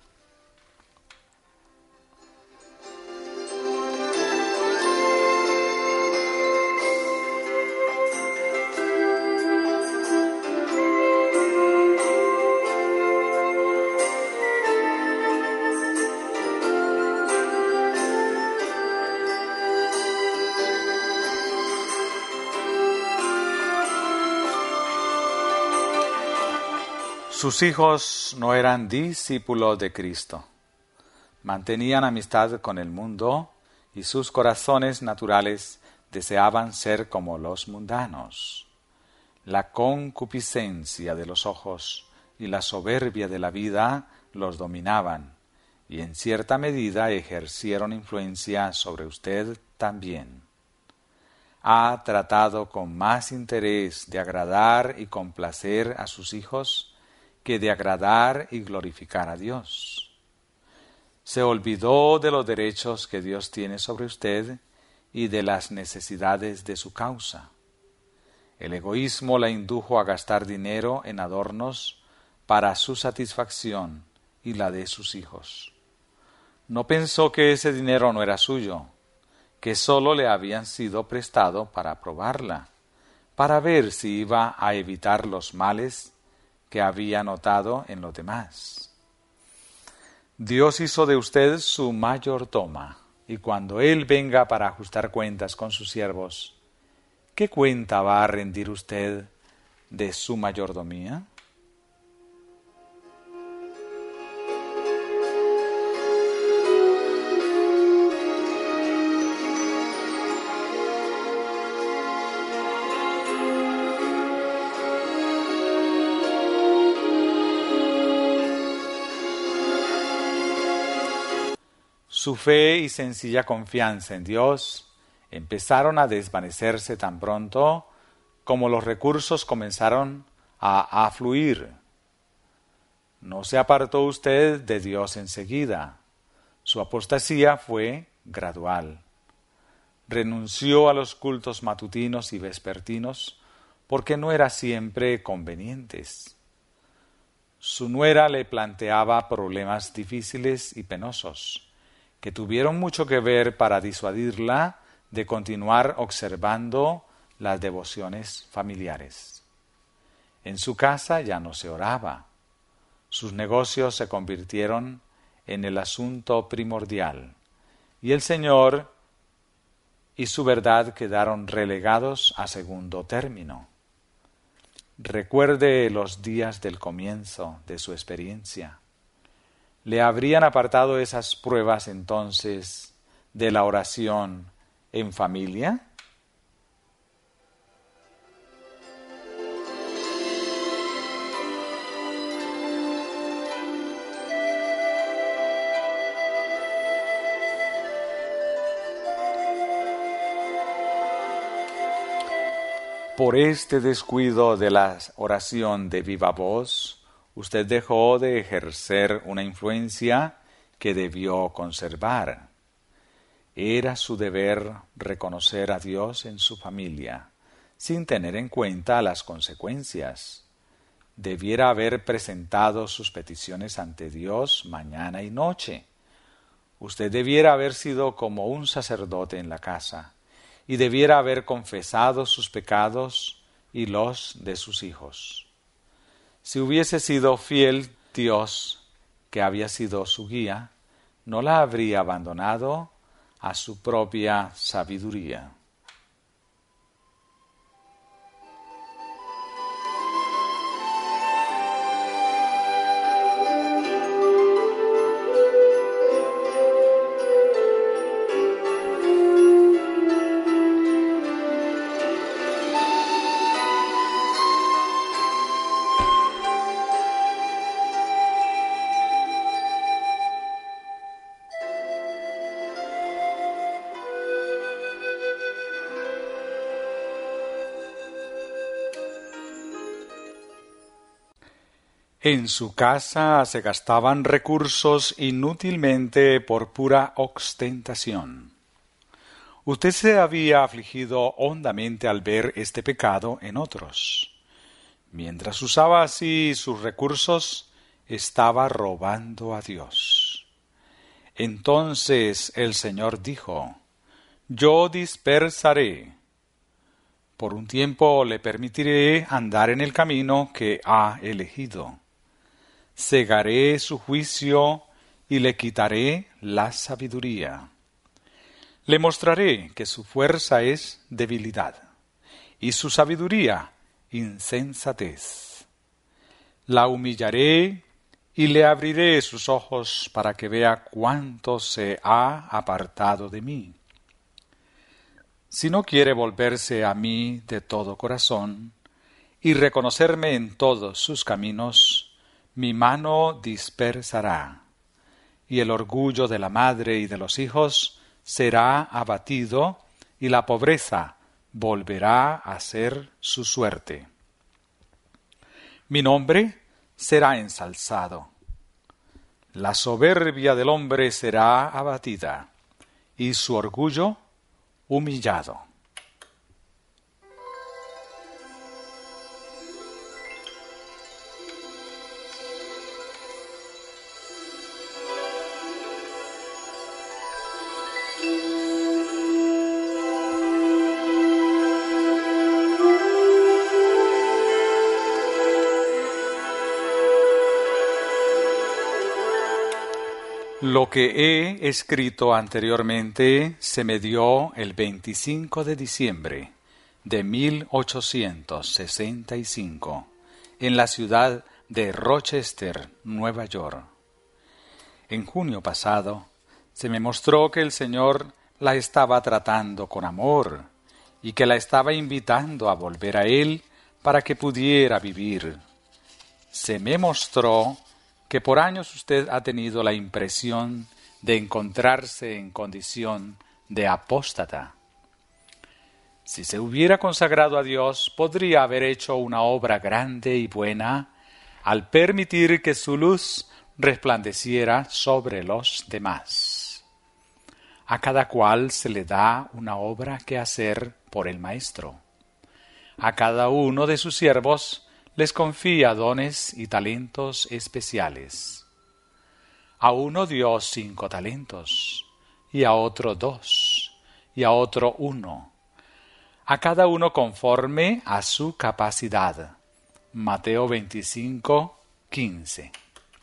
S1: Sus hijos no eran discípulos de Cristo. Mantenían amistad con el mundo y sus corazones naturales deseaban ser como los mundanos. La concupiscencia de los ojos y la soberbia de la vida los dominaban y en cierta medida ejercieron influencia sobre usted también. ¿Ha tratado con más interés de agradar y complacer a sus hijos que de agradar y glorificar a Dios? Se olvidó de los derechos que Dios tiene sobre usted y de las necesidades de su causa. El egoísmo la indujo a gastar dinero en adornos para su satisfacción y la de sus hijos. No pensó que ese dinero no era suyo, que sólo le habían sido prestado para probarla, para ver si iba a evitar los males que había notado en los demás. Dios hizo de usted su mayordoma, y cuando Él venga para ajustar cuentas con sus siervos, ¿qué cuenta va a rendir usted de su mayordomía? Su fe y sencilla confianza en Dios empezaron a desvanecerse tan pronto como los recursos comenzaron a afluir. No se apartó usted de Dios enseguida. Su apostasía fue gradual. Renunció a los cultos matutinos y vespertinos porque no eran siempre convenientes. Su nuera le planteaba problemas difíciles y penosos, que tuvieron mucho que ver para disuadirla de continuar observando las devociones familiares. En su casa ya no se oraba. Sus negocios se convirtieron en el asunto primordial, y el Señor y su verdad quedaron relegados a segundo término. Recuerde los días del comienzo de su experiencia. ¿Le habrían apartado esas pruebas entonces de la oración en familia? Por este descuido de la oración de viva voz, usted dejó de ejercer una influencia que debió conservar. Era su deber reconocer a Dios en su familia, sin tener en cuenta las consecuencias. Debiera haber presentado sus peticiones ante Dios mañana y noche. Usted debiera haber sido como un sacerdote en la casa, y debiera haber confesado sus pecados y los de sus hijos. Si hubiese sido fiel Dios, que había sido su guía, no la habría abandonado a su propia sabiduría. En su casa se gastaban recursos inútilmente por pura ostentación. Usted se había afligido hondamente al ver este pecado en otros. Mientras usaba así sus recursos, estaba robando a Dios. Entonces el Señor dijo: Yo dispersaré. Por un tiempo le permitiré andar en el camino que ha elegido. Cegaré su juicio y le quitaré la sabiduría. Le mostraré que su fuerza es debilidad y su sabiduría insensatez. La humillaré y le abriré sus ojos para que vea cuánto se ha apartado de mí. Si no quiere volverse a mí de todo corazón y reconocerme en todos sus caminos, mi mano dispersará, y el orgullo de la madre y de los hijos será abatido, y la pobreza volverá a ser su suerte. Mi nombre será ensalzado. La soberbia del hombre será abatida, y su orgullo humillado. Lo que he escrito anteriormente se me dio el veinticinco de diciembre de mil ochocientos sesenta y cinco en la ciudad de Rochester, Nueva York. En junio pasado se me mostró que el Señor la estaba tratando con amor y que la estaba invitando a volver a Él para que pudiera vivir. Se me mostró que por años usted ha tenido la impresión de encontrarse en condición de apóstata. Si se hubiera consagrado a Dios, podría haber hecho una obra grande y buena al permitir que su luz resplandeciera sobre los demás. A cada cual se le da una obra que hacer por el Maestro. A cada uno de sus siervos les confía dones y talentos especiales. A uno dio cinco talentos, y a otro dos, y a otro uno. A cada uno conforme a su capacidad. Mateo veinticinco, quince.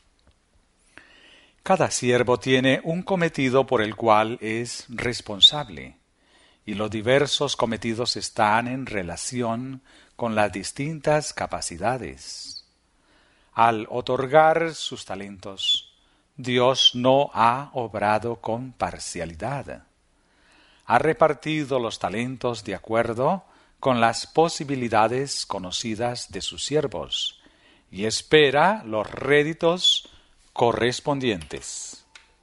S1: Cada siervo tiene un cometido por el cual es responsable, y los diversos cometidos están en relación con las distintas capacidades. Al otorgar sus talentos, Dios no ha obrado con parcialidad. Ha repartido los talentos de acuerdo con las posibilidades conocidas de sus siervos y espera los réditos correspondientes.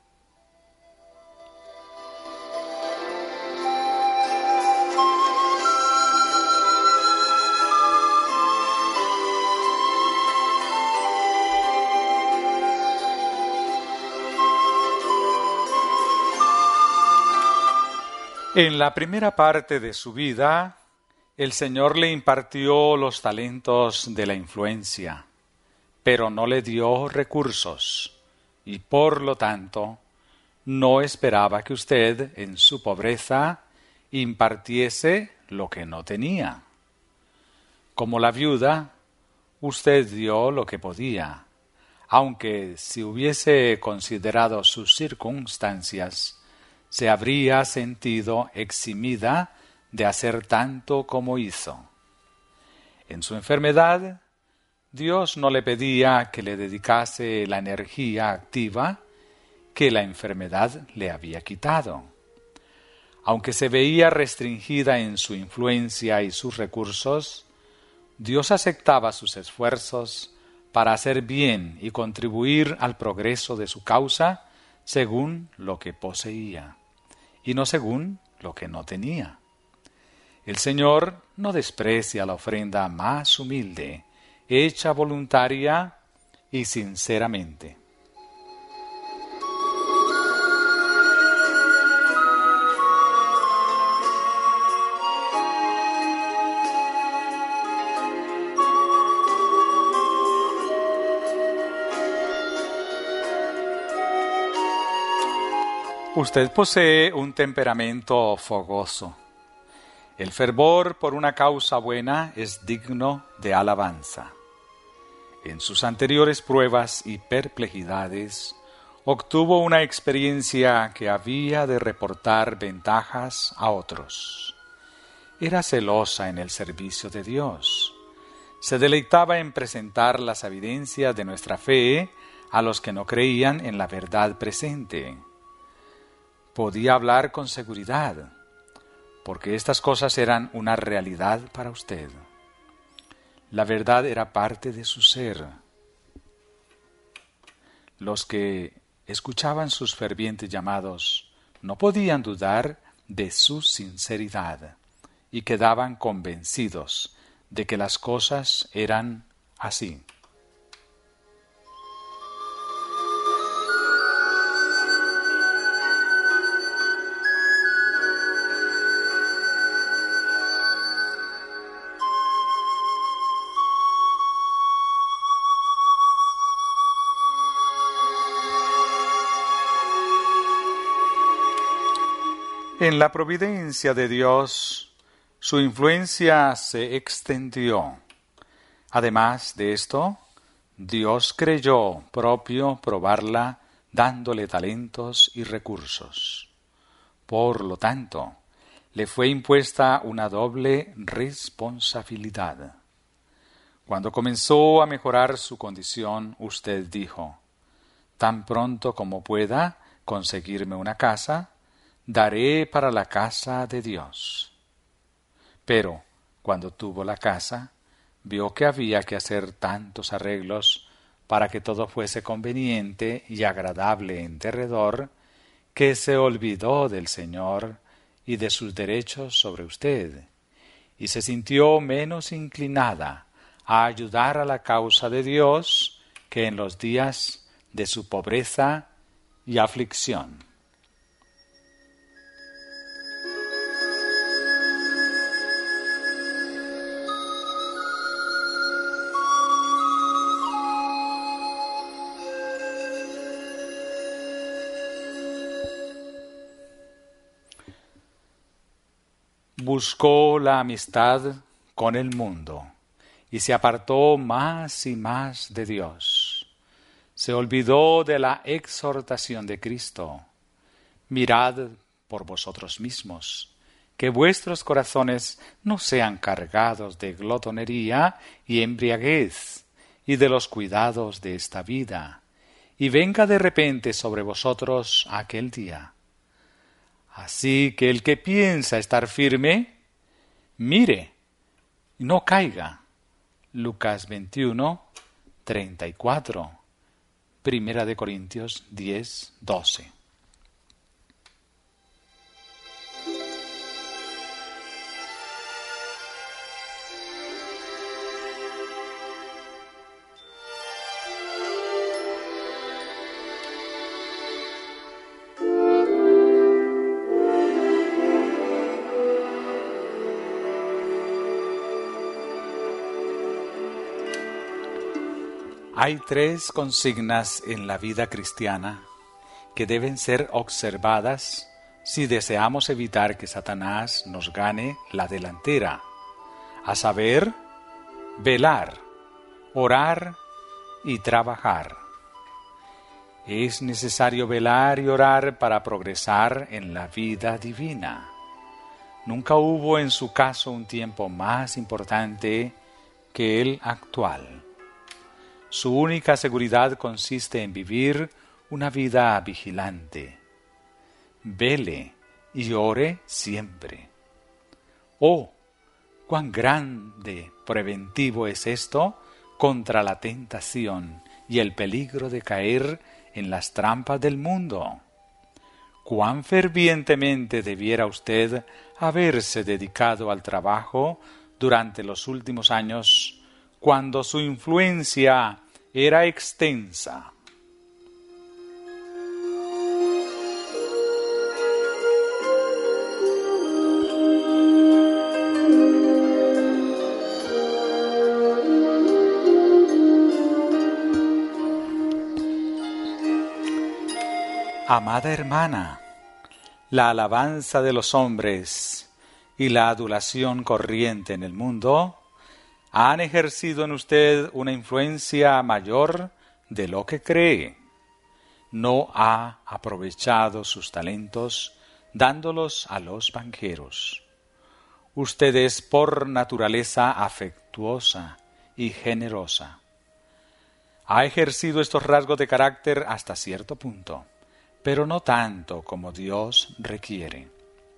S1: En la primera parte de su vida, el Señor le impartió los talentos de la influencia, pero no le dio recursos, y por lo tanto, no esperaba que usted, en su pobreza, impartiese lo que no tenía. Como la viuda, usted dio lo que podía, aunque si hubiese considerado sus circunstancias, se habría sentido eximida de hacer tanto como hizo. En su enfermedad, Dios no le pedía que le dedicase la energía activa que la enfermedad le había quitado. Aunque se veía restringida en su influencia y sus recursos, Dios aceptaba sus esfuerzos para hacer bien y contribuir al progreso de su causa según lo que poseía, y no según lo que no tenía. El Señor no desprecia la ofrenda más humilde, hecha voluntaria y sinceramente. Usted posee un temperamento fogoso. El fervor por una causa buena es digno de alabanza. En sus anteriores pruebas y perplejidades, obtuvo una experiencia que había de reportar ventajas a otros. Era celosa en el servicio de Dios. Se deleitaba en presentar las evidencias de nuestra fe a los que no creían en la verdad presente. Podía hablar con seguridad, porque estas cosas eran una realidad para usted. La verdad era parte de su ser. Los que escuchaban sus fervientes llamados no podían dudar de su sinceridad y quedaban convencidos de que las cosas eran así. En la providencia de Dios, su influencia se extendió. Además de esto, Dios creyó propio probarla dándole talentos y recursos. Por lo tanto, le fue impuesta una doble responsabilidad. Cuando comenzó a mejorar su condición, usted dijo: «Tan pronto como pueda conseguirme una casa, daré para la casa de Dios». Pero, cuando tuvo la casa, vio que había que hacer tantos arreglos para que todo fuese conveniente y agradable en derredor, que se olvidó del Señor y de sus derechos sobre usted, y se sintió menos inclinada a ayudar a la causa de Dios que en los días de su pobreza y aflicción. Buscó la amistad con el mundo y se apartó más y más de Dios. Se olvidó de la exhortación de Cristo. Mirad por vosotros mismos, que vuestros corazones no sean cargados de glotonería y embriaguez y de los cuidados de esta vida, y venga de repente sobre vosotros aquel día. Así que el que piensa estar firme, mire, no caiga. Lucas veintiuno, treinta y cuatro. Primera de Corintios diez, doce. Hay tres consignas en la vida cristiana que deben ser observadas si deseamos evitar que Satanás nos gane la delantera, a saber, velar, orar y trabajar. Es necesario velar y orar para progresar en la vida divina. Nunca hubo en su caso un tiempo más importante que el actual. Su única seguridad consiste en vivir una vida vigilante. Vele y ore siempre. ¡Oh, cuán grande preventivo es esto contra la tentación y el peligro de caer en las trampas del mundo! Cuán fervientemente debiera usted haberse dedicado al trabajo durante los últimos años, cuando su influencia era extensa. Amada hermana, la alabanza de los hombres y la adulación corriente en el mundo han ejercido en usted una influencia mayor de lo que cree. No ha aprovechado sus talentos dándolos a los banqueros. Usted es por naturaleza afectuosa y generosa. Ha ejercido estos rasgos de carácter hasta cierto punto, pero no tanto como Dios requiere.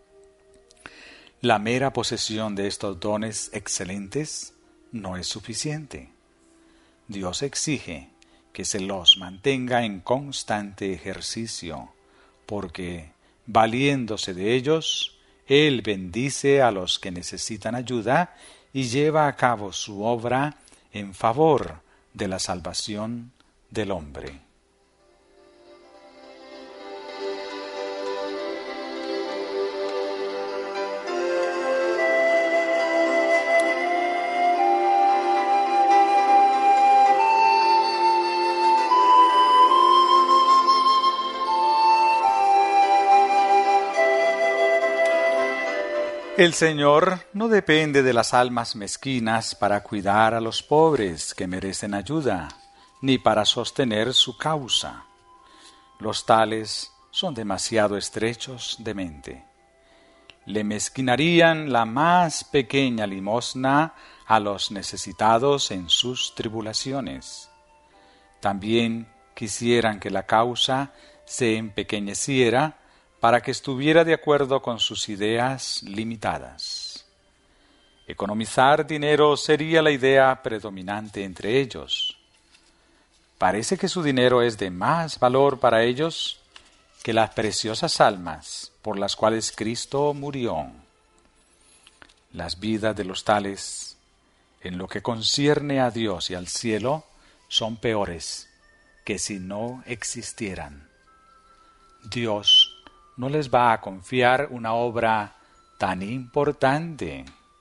S1: La mera posesión de estos dones excelentes no es suficiente. Dios exige que se los mantenga en constante ejercicio, porque, valiéndose de ellos, Él bendice a los que necesitan ayuda y lleva a cabo su obra en favor de la salvación del hombre. El Señor no depende de las almas mezquinas para cuidar a los pobres que merecen ayuda, ni para sostener su causa. Los tales son demasiado estrechos de mente. Le mezquinarían la más pequeña limosna a los necesitados en sus tribulaciones. También quisieran que la causa se empequeñeciera para que estuviera de acuerdo con sus ideas limitadas. Economizar dinero sería la idea predominante entre ellos. Parece que su dinero es de más valor para ellos que las preciosas almas por las cuales Cristo murió. Las vidas de los tales, en lo que concierne a Dios y al cielo, son peores que si no existieran. Dios no les va a confiar una obra tan importante.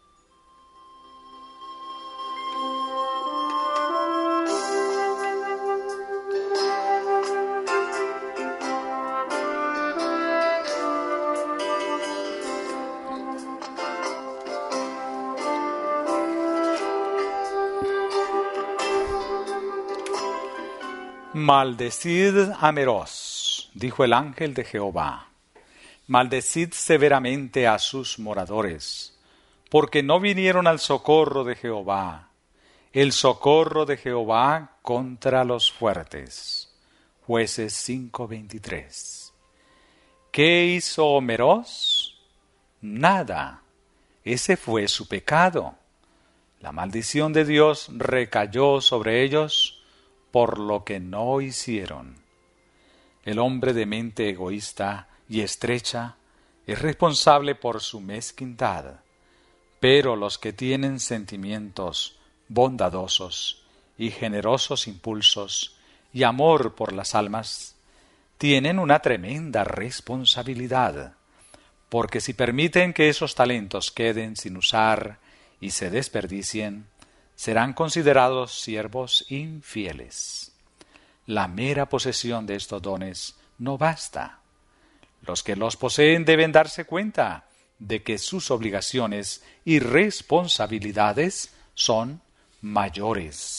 S1: Maldecid a Meroz, dijo el ángel de Jehová. Maldecid severamente a sus moradores, porque no vinieron al socorro de Jehová, el socorro de Jehová contra los fuertes. Jueces cinco veintitrés. ¿Qué hizo Meroz? Nada. Ese fue su pecado. La maldición de Dios recayó sobre ellos por lo que no hicieron. El hombre de mente egoísta y estrecha es responsable por su mezquindad, pero los que tienen sentimientos bondadosos y generosos impulsos y amor por las almas tienen una tremenda responsabilidad, porque si permiten que esos talentos queden sin usar y se desperdicien, serán considerados siervos infieles. La mera posesión de estos dones no basta. Los que los poseen deben darse cuenta de que sus obligaciones y responsabilidades son mayores.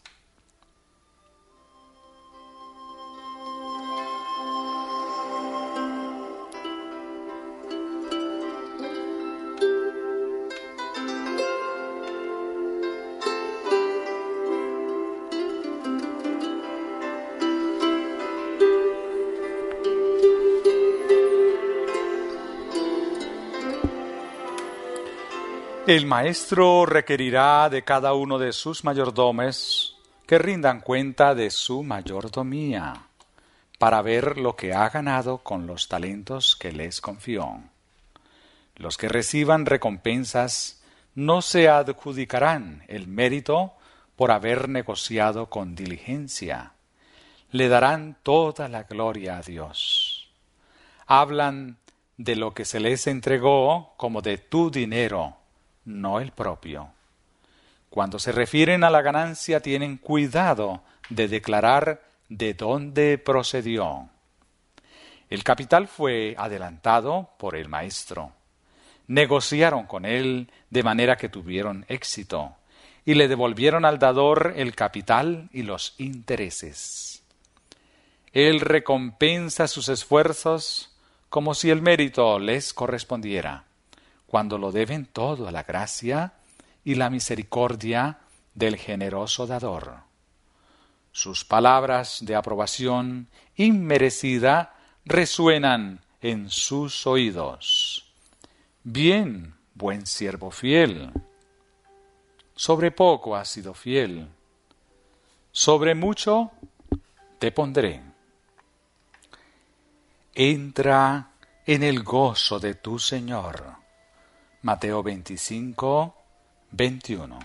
S1: El maestro requerirá de cada uno de sus mayordomos que rindan cuenta de su mayordomía, para ver lo que ha ganado con los talentos que les confió. Los que reciban recompensas no se adjudicarán el mérito por haber negociado con diligencia. Le darán toda la gloria a Dios. Hablan de lo que se les entregó como de tu dinero, no el propio. Cuando se refieren a la ganancia tienen cuidado de declarar de dónde procedió. El capital fue adelantado por el maestro. Negociaron con él de manera que tuvieron éxito y le devolvieron al dador el capital y los intereses. Él recompensa sus esfuerzos como si el mérito les correspondiera, cuando lo deben todo a la gracia y la misericordia del generoso dador. Sus palabras de aprobación inmerecida resuenan en sus oídos. Bien, buen siervo fiel. Sobre poco has sido fiel. Sobre mucho te pondré. Entra en el gozo de tu Señor. Mateo veinticinco, veintiuno.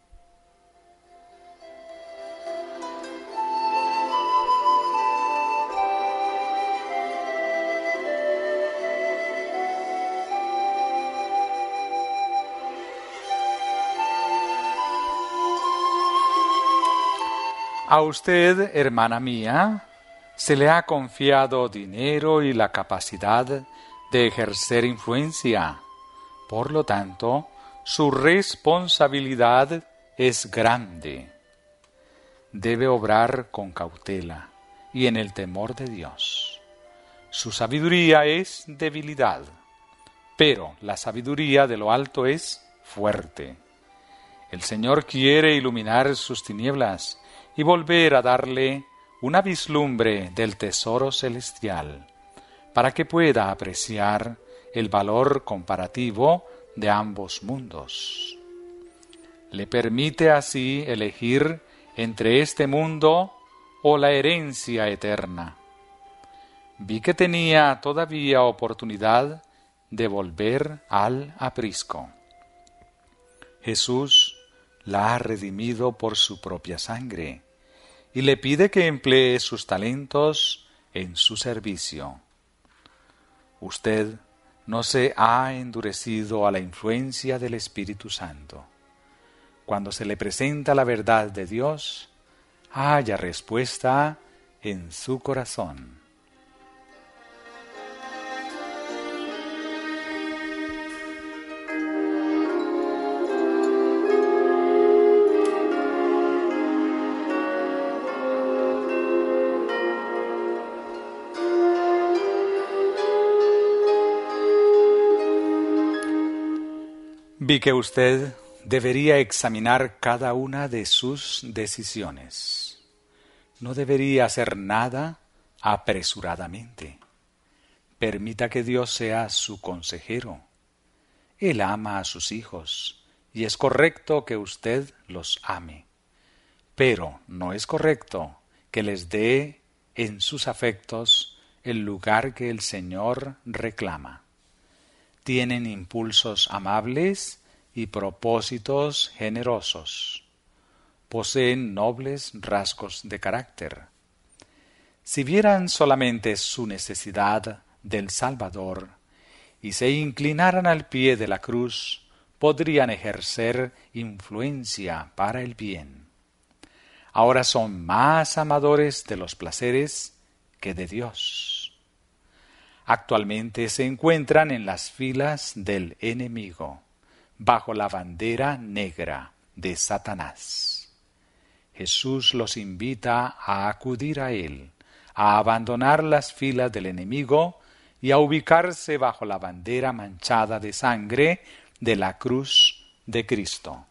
S1: A usted, hermana mía, se le ha confiado dinero y la capacidad de ejercer influencia. Por lo tanto, su responsabilidad es grande. Debe obrar con cautela y en el temor de Dios. Su sabiduría es debilidad, pero la sabiduría de lo alto es fuerte. El Señor quiere iluminar sus tinieblas y volver a darle una vislumbre del tesoro celestial, para que pueda apreciar el valor comparativo de ambos mundos. Le permite así elegir entre este mundo o la herencia eterna. Vi que tenía todavía oportunidad de volver al aprisco. Jesús la ha redimido por su propia sangre y le pide que emplee sus talentos en su servicio. Usted no se ha endurecido a la influencia del Espíritu Santo. Cuando se le presenta la verdad de Dios, haya respuesta en su corazón. Vi que usted debería examinar cada una de sus decisiones. No debería hacer nada apresuradamente. Permita que Dios sea su consejero. Él ama a sus hijos y es correcto que usted los ame. Pero no es correcto que les dé en sus afectos el lugar que el Señor reclama. Tienen impulsos amables y propósitos generosos. Poseen nobles rasgos de carácter. Si vieran solamente su necesidad del Salvador y se inclinaran al pie de la cruz, podrían ejercer influencia para el bien. Ahora son más amadores de los placeres que de Dios. Actualmente se encuentran en las filas del enemigo, bajo la bandera negra de Satanás. Jesús los invita a acudir a Él, a abandonar las filas del enemigo y a ubicarse bajo la bandera manchada de sangre de la cruz de Cristo.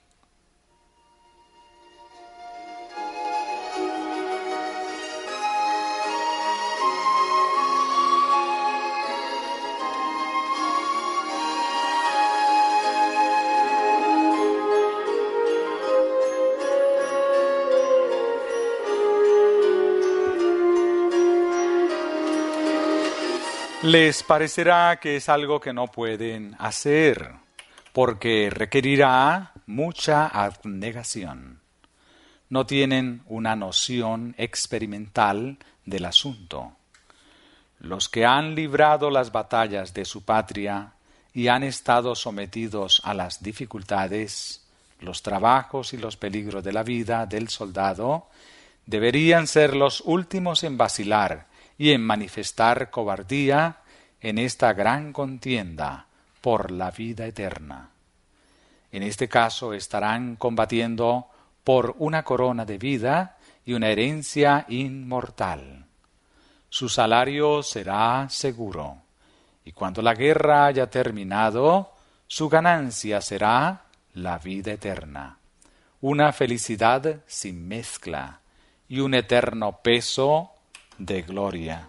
S1: Les parecerá que es algo que no pueden hacer, porque requerirá mucha abnegación. No tienen una noción experimental del asunto. Los que han librado las batallas de su patria y han estado sometidos a las dificultades, los trabajos y los peligros de la vida del soldado, deberían ser los últimos en vacilar y en manifestar cobardía en esta gran contienda por la vida eterna. En este caso estarán combatiendo por una corona de vida y una herencia inmortal. Su salario será seguro, y cuando la guerra haya terminado, su ganancia será la vida eterna, una felicidad sin mezcla y un eterno peso de gloria.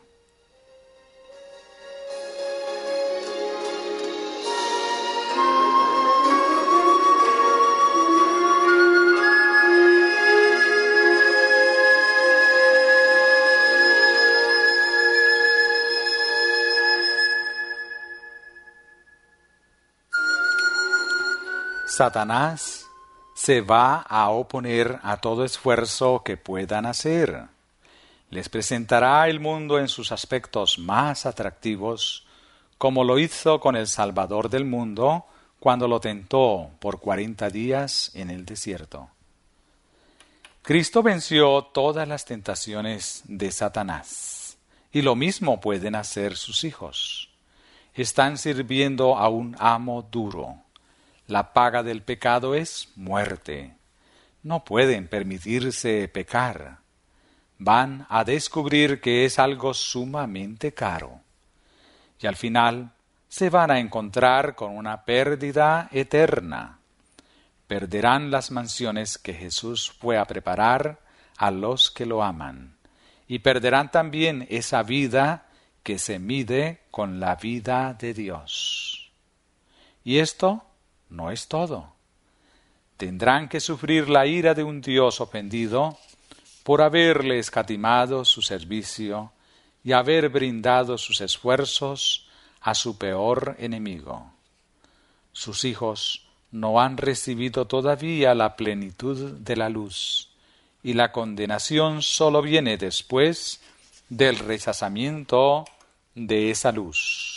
S1: Satanás se va a oponer a todo esfuerzo que puedan hacer. Les presentará el mundo en sus aspectos más atractivos, como lo hizo con el Salvador del mundo cuando lo tentó por cuarenta días en el desierto. Cristo venció todas las tentaciones de Satanás, y lo mismo pueden hacer sus hijos. Están sirviendo a un amo duro. La paga del pecado es muerte. No pueden permitirse pecar. Van a descubrir que es algo sumamente caro. Y al final se van a encontrar con una pérdida eterna. Perderán las mansiones que Jesús fue a preparar a los que lo aman. Y perderán también esa vida que se mide con la vida de Dios. Y esto no es todo. Tendrán que sufrir la ira de un Dios ofendido por haberle escatimado su servicio y haber brindado sus esfuerzos a su peor enemigo. Sus hijos no han recibido todavía la plenitud de la luz, y la condenación solo viene después del rechazamiento de esa luz.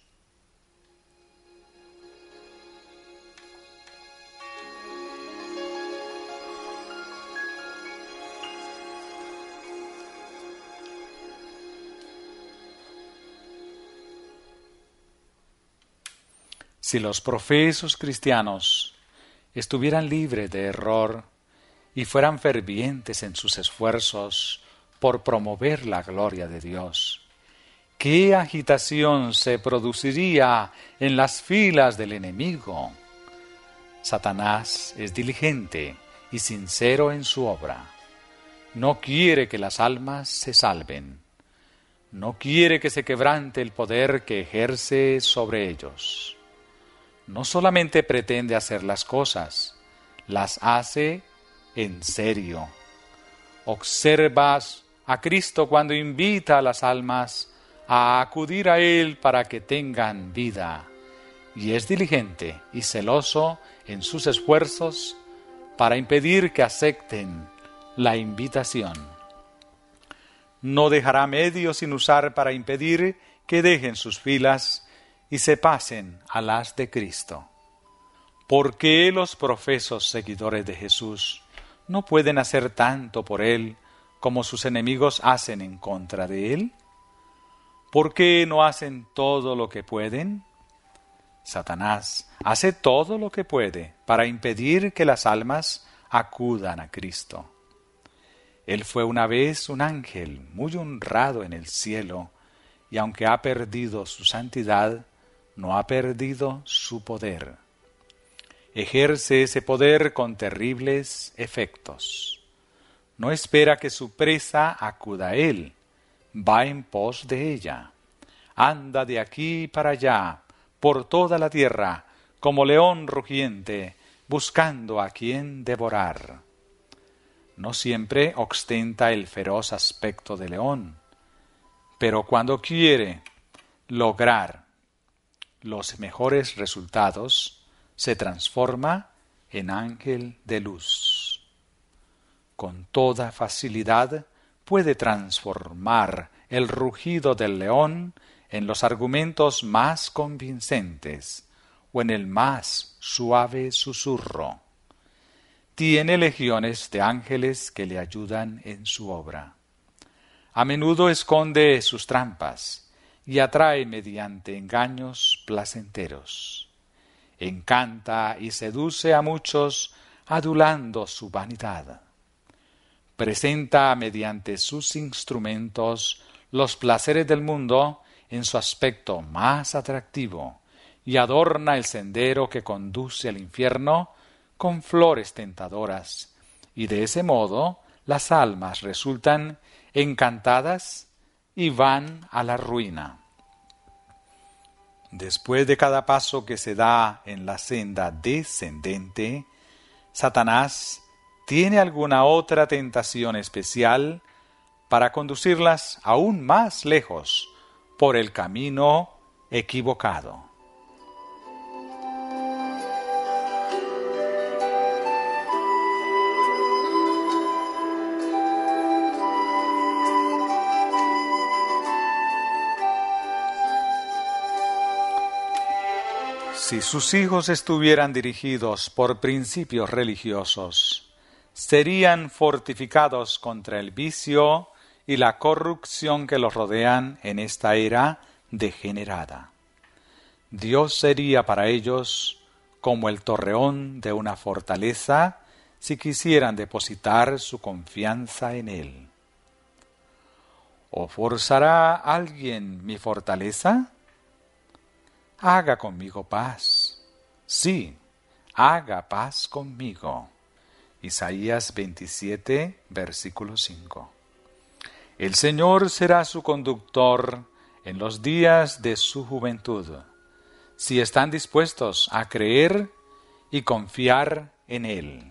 S1: Si los profesos cristianos estuvieran libres de error y fueran fervientes en sus esfuerzos por promover la gloria de Dios, ¿qué agitación se produciría en las filas del enemigo? Satanás es diligente y sincero en su obra. No quiere que las almas se salven. No quiere que se quebrante el poder que ejerce sobre ellos. No solamente pretende hacer las cosas, las hace en serio. Observas a Cristo cuando invita a las almas a acudir a Él para que tengan vida, y es diligente y celoso en sus esfuerzos para impedir que acepten la invitación. No dejará medios sin usar para impedir que dejen sus filas y se pasen a las de Cristo. ¿Por qué los profesos seguidores de Jesús no pueden hacer tanto por Él como sus enemigos hacen en contra de Él? ¿Por qué no hacen todo lo que pueden? Satanás hace todo lo que puede para impedir que las almas acudan a Cristo. Él fue una vez un ángel muy honrado en el cielo, y aunque ha perdido su santidad, no ha perdido su poder. Ejerce ese poder con terribles efectos. No espera que su presa acuda a él, va en pos de ella. Anda de aquí para allá, por toda la tierra, como león rugiente, buscando a quien devorar. No siempre ostenta el feroz aspecto de león, pero cuando quiere lograr los mejores resultados, se transforma en ángel de luz. Con toda facilidad puede transformar el rugido del león en los argumentos más convincentes o en el más suave susurro. Tiene legiones de ángeles que le ayudan en su obra. A menudo esconde sus trampas y atrae mediante engaños placenteros. Encanta y seduce a muchos adulando su vanidad. Presenta mediante sus instrumentos los placeres del mundo en su aspecto más atractivo y adorna el sendero que conduce al infierno con flores tentadoras, y de ese modo las almas resultan encantadas y van a la ruina. Después de cada paso que se da en la senda descendente, Satanás tiene alguna otra tentación especial para conducirlas aún más lejos por el camino equivocado. Si sus hijos estuvieran dirigidos por principios religiosos, serían fortificados contra el vicio y la corrupción que los rodean en esta era degenerada. Dios sería para ellos como el torreón de una fortaleza si quisieran depositar su confianza en Él. ¿O forzará alguien mi fortaleza? Haga conmigo paz. Sí, haga paz conmigo. Isaías veintisiete, versículo cinco. El Señor será su conductor en los días de su juventud, si están dispuestos a creer y confiar en Él.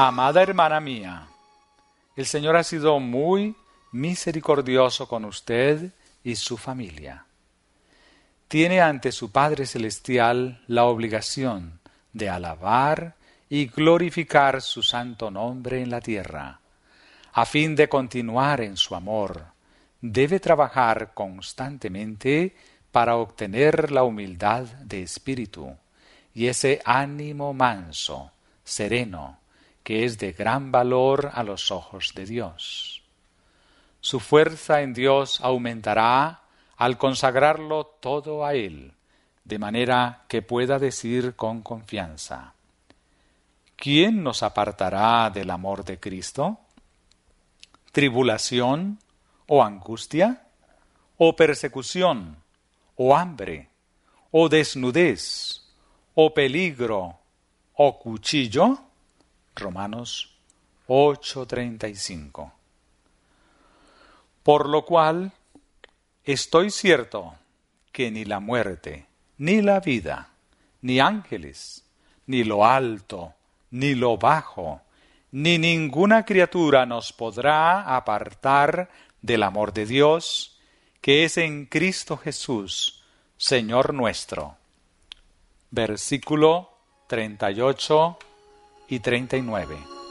S1: Amada hermana mía, el Señor ha sido muy misericordioso con usted y su familia. Tiene ante su Padre Celestial la obligación de alabar y glorificar su santo nombre en la tierra. A fin de continuar en su amor, debe trabajar constantemente para obtener la humildad de espíritu y ese ánimo manso, sereno, que es de gran valor a los ojos de Dios. Su fuerza en Dios aumentará al consagrarlo todo a Él, de manera que pueda decir con confianza: ¿quién nos apartará del amor de Cristo? ¿Tribulación o angustia? ¿O persecución? ¿O hambre? ¿O desnudez? ¿O peligro? ¿O cuchillo? Romanos ocho treinta y cinco. Por lo cual, estoy cierto que ni la muerte, ni la vida, ni ángeles, ni lo alto, ni lo bajo, ni ninguna criatura nos podrá apartar del amor de Dios, que es en Cristo Jesús, Señor nuestro. Versículo treinta y ocho y treinta y nueve.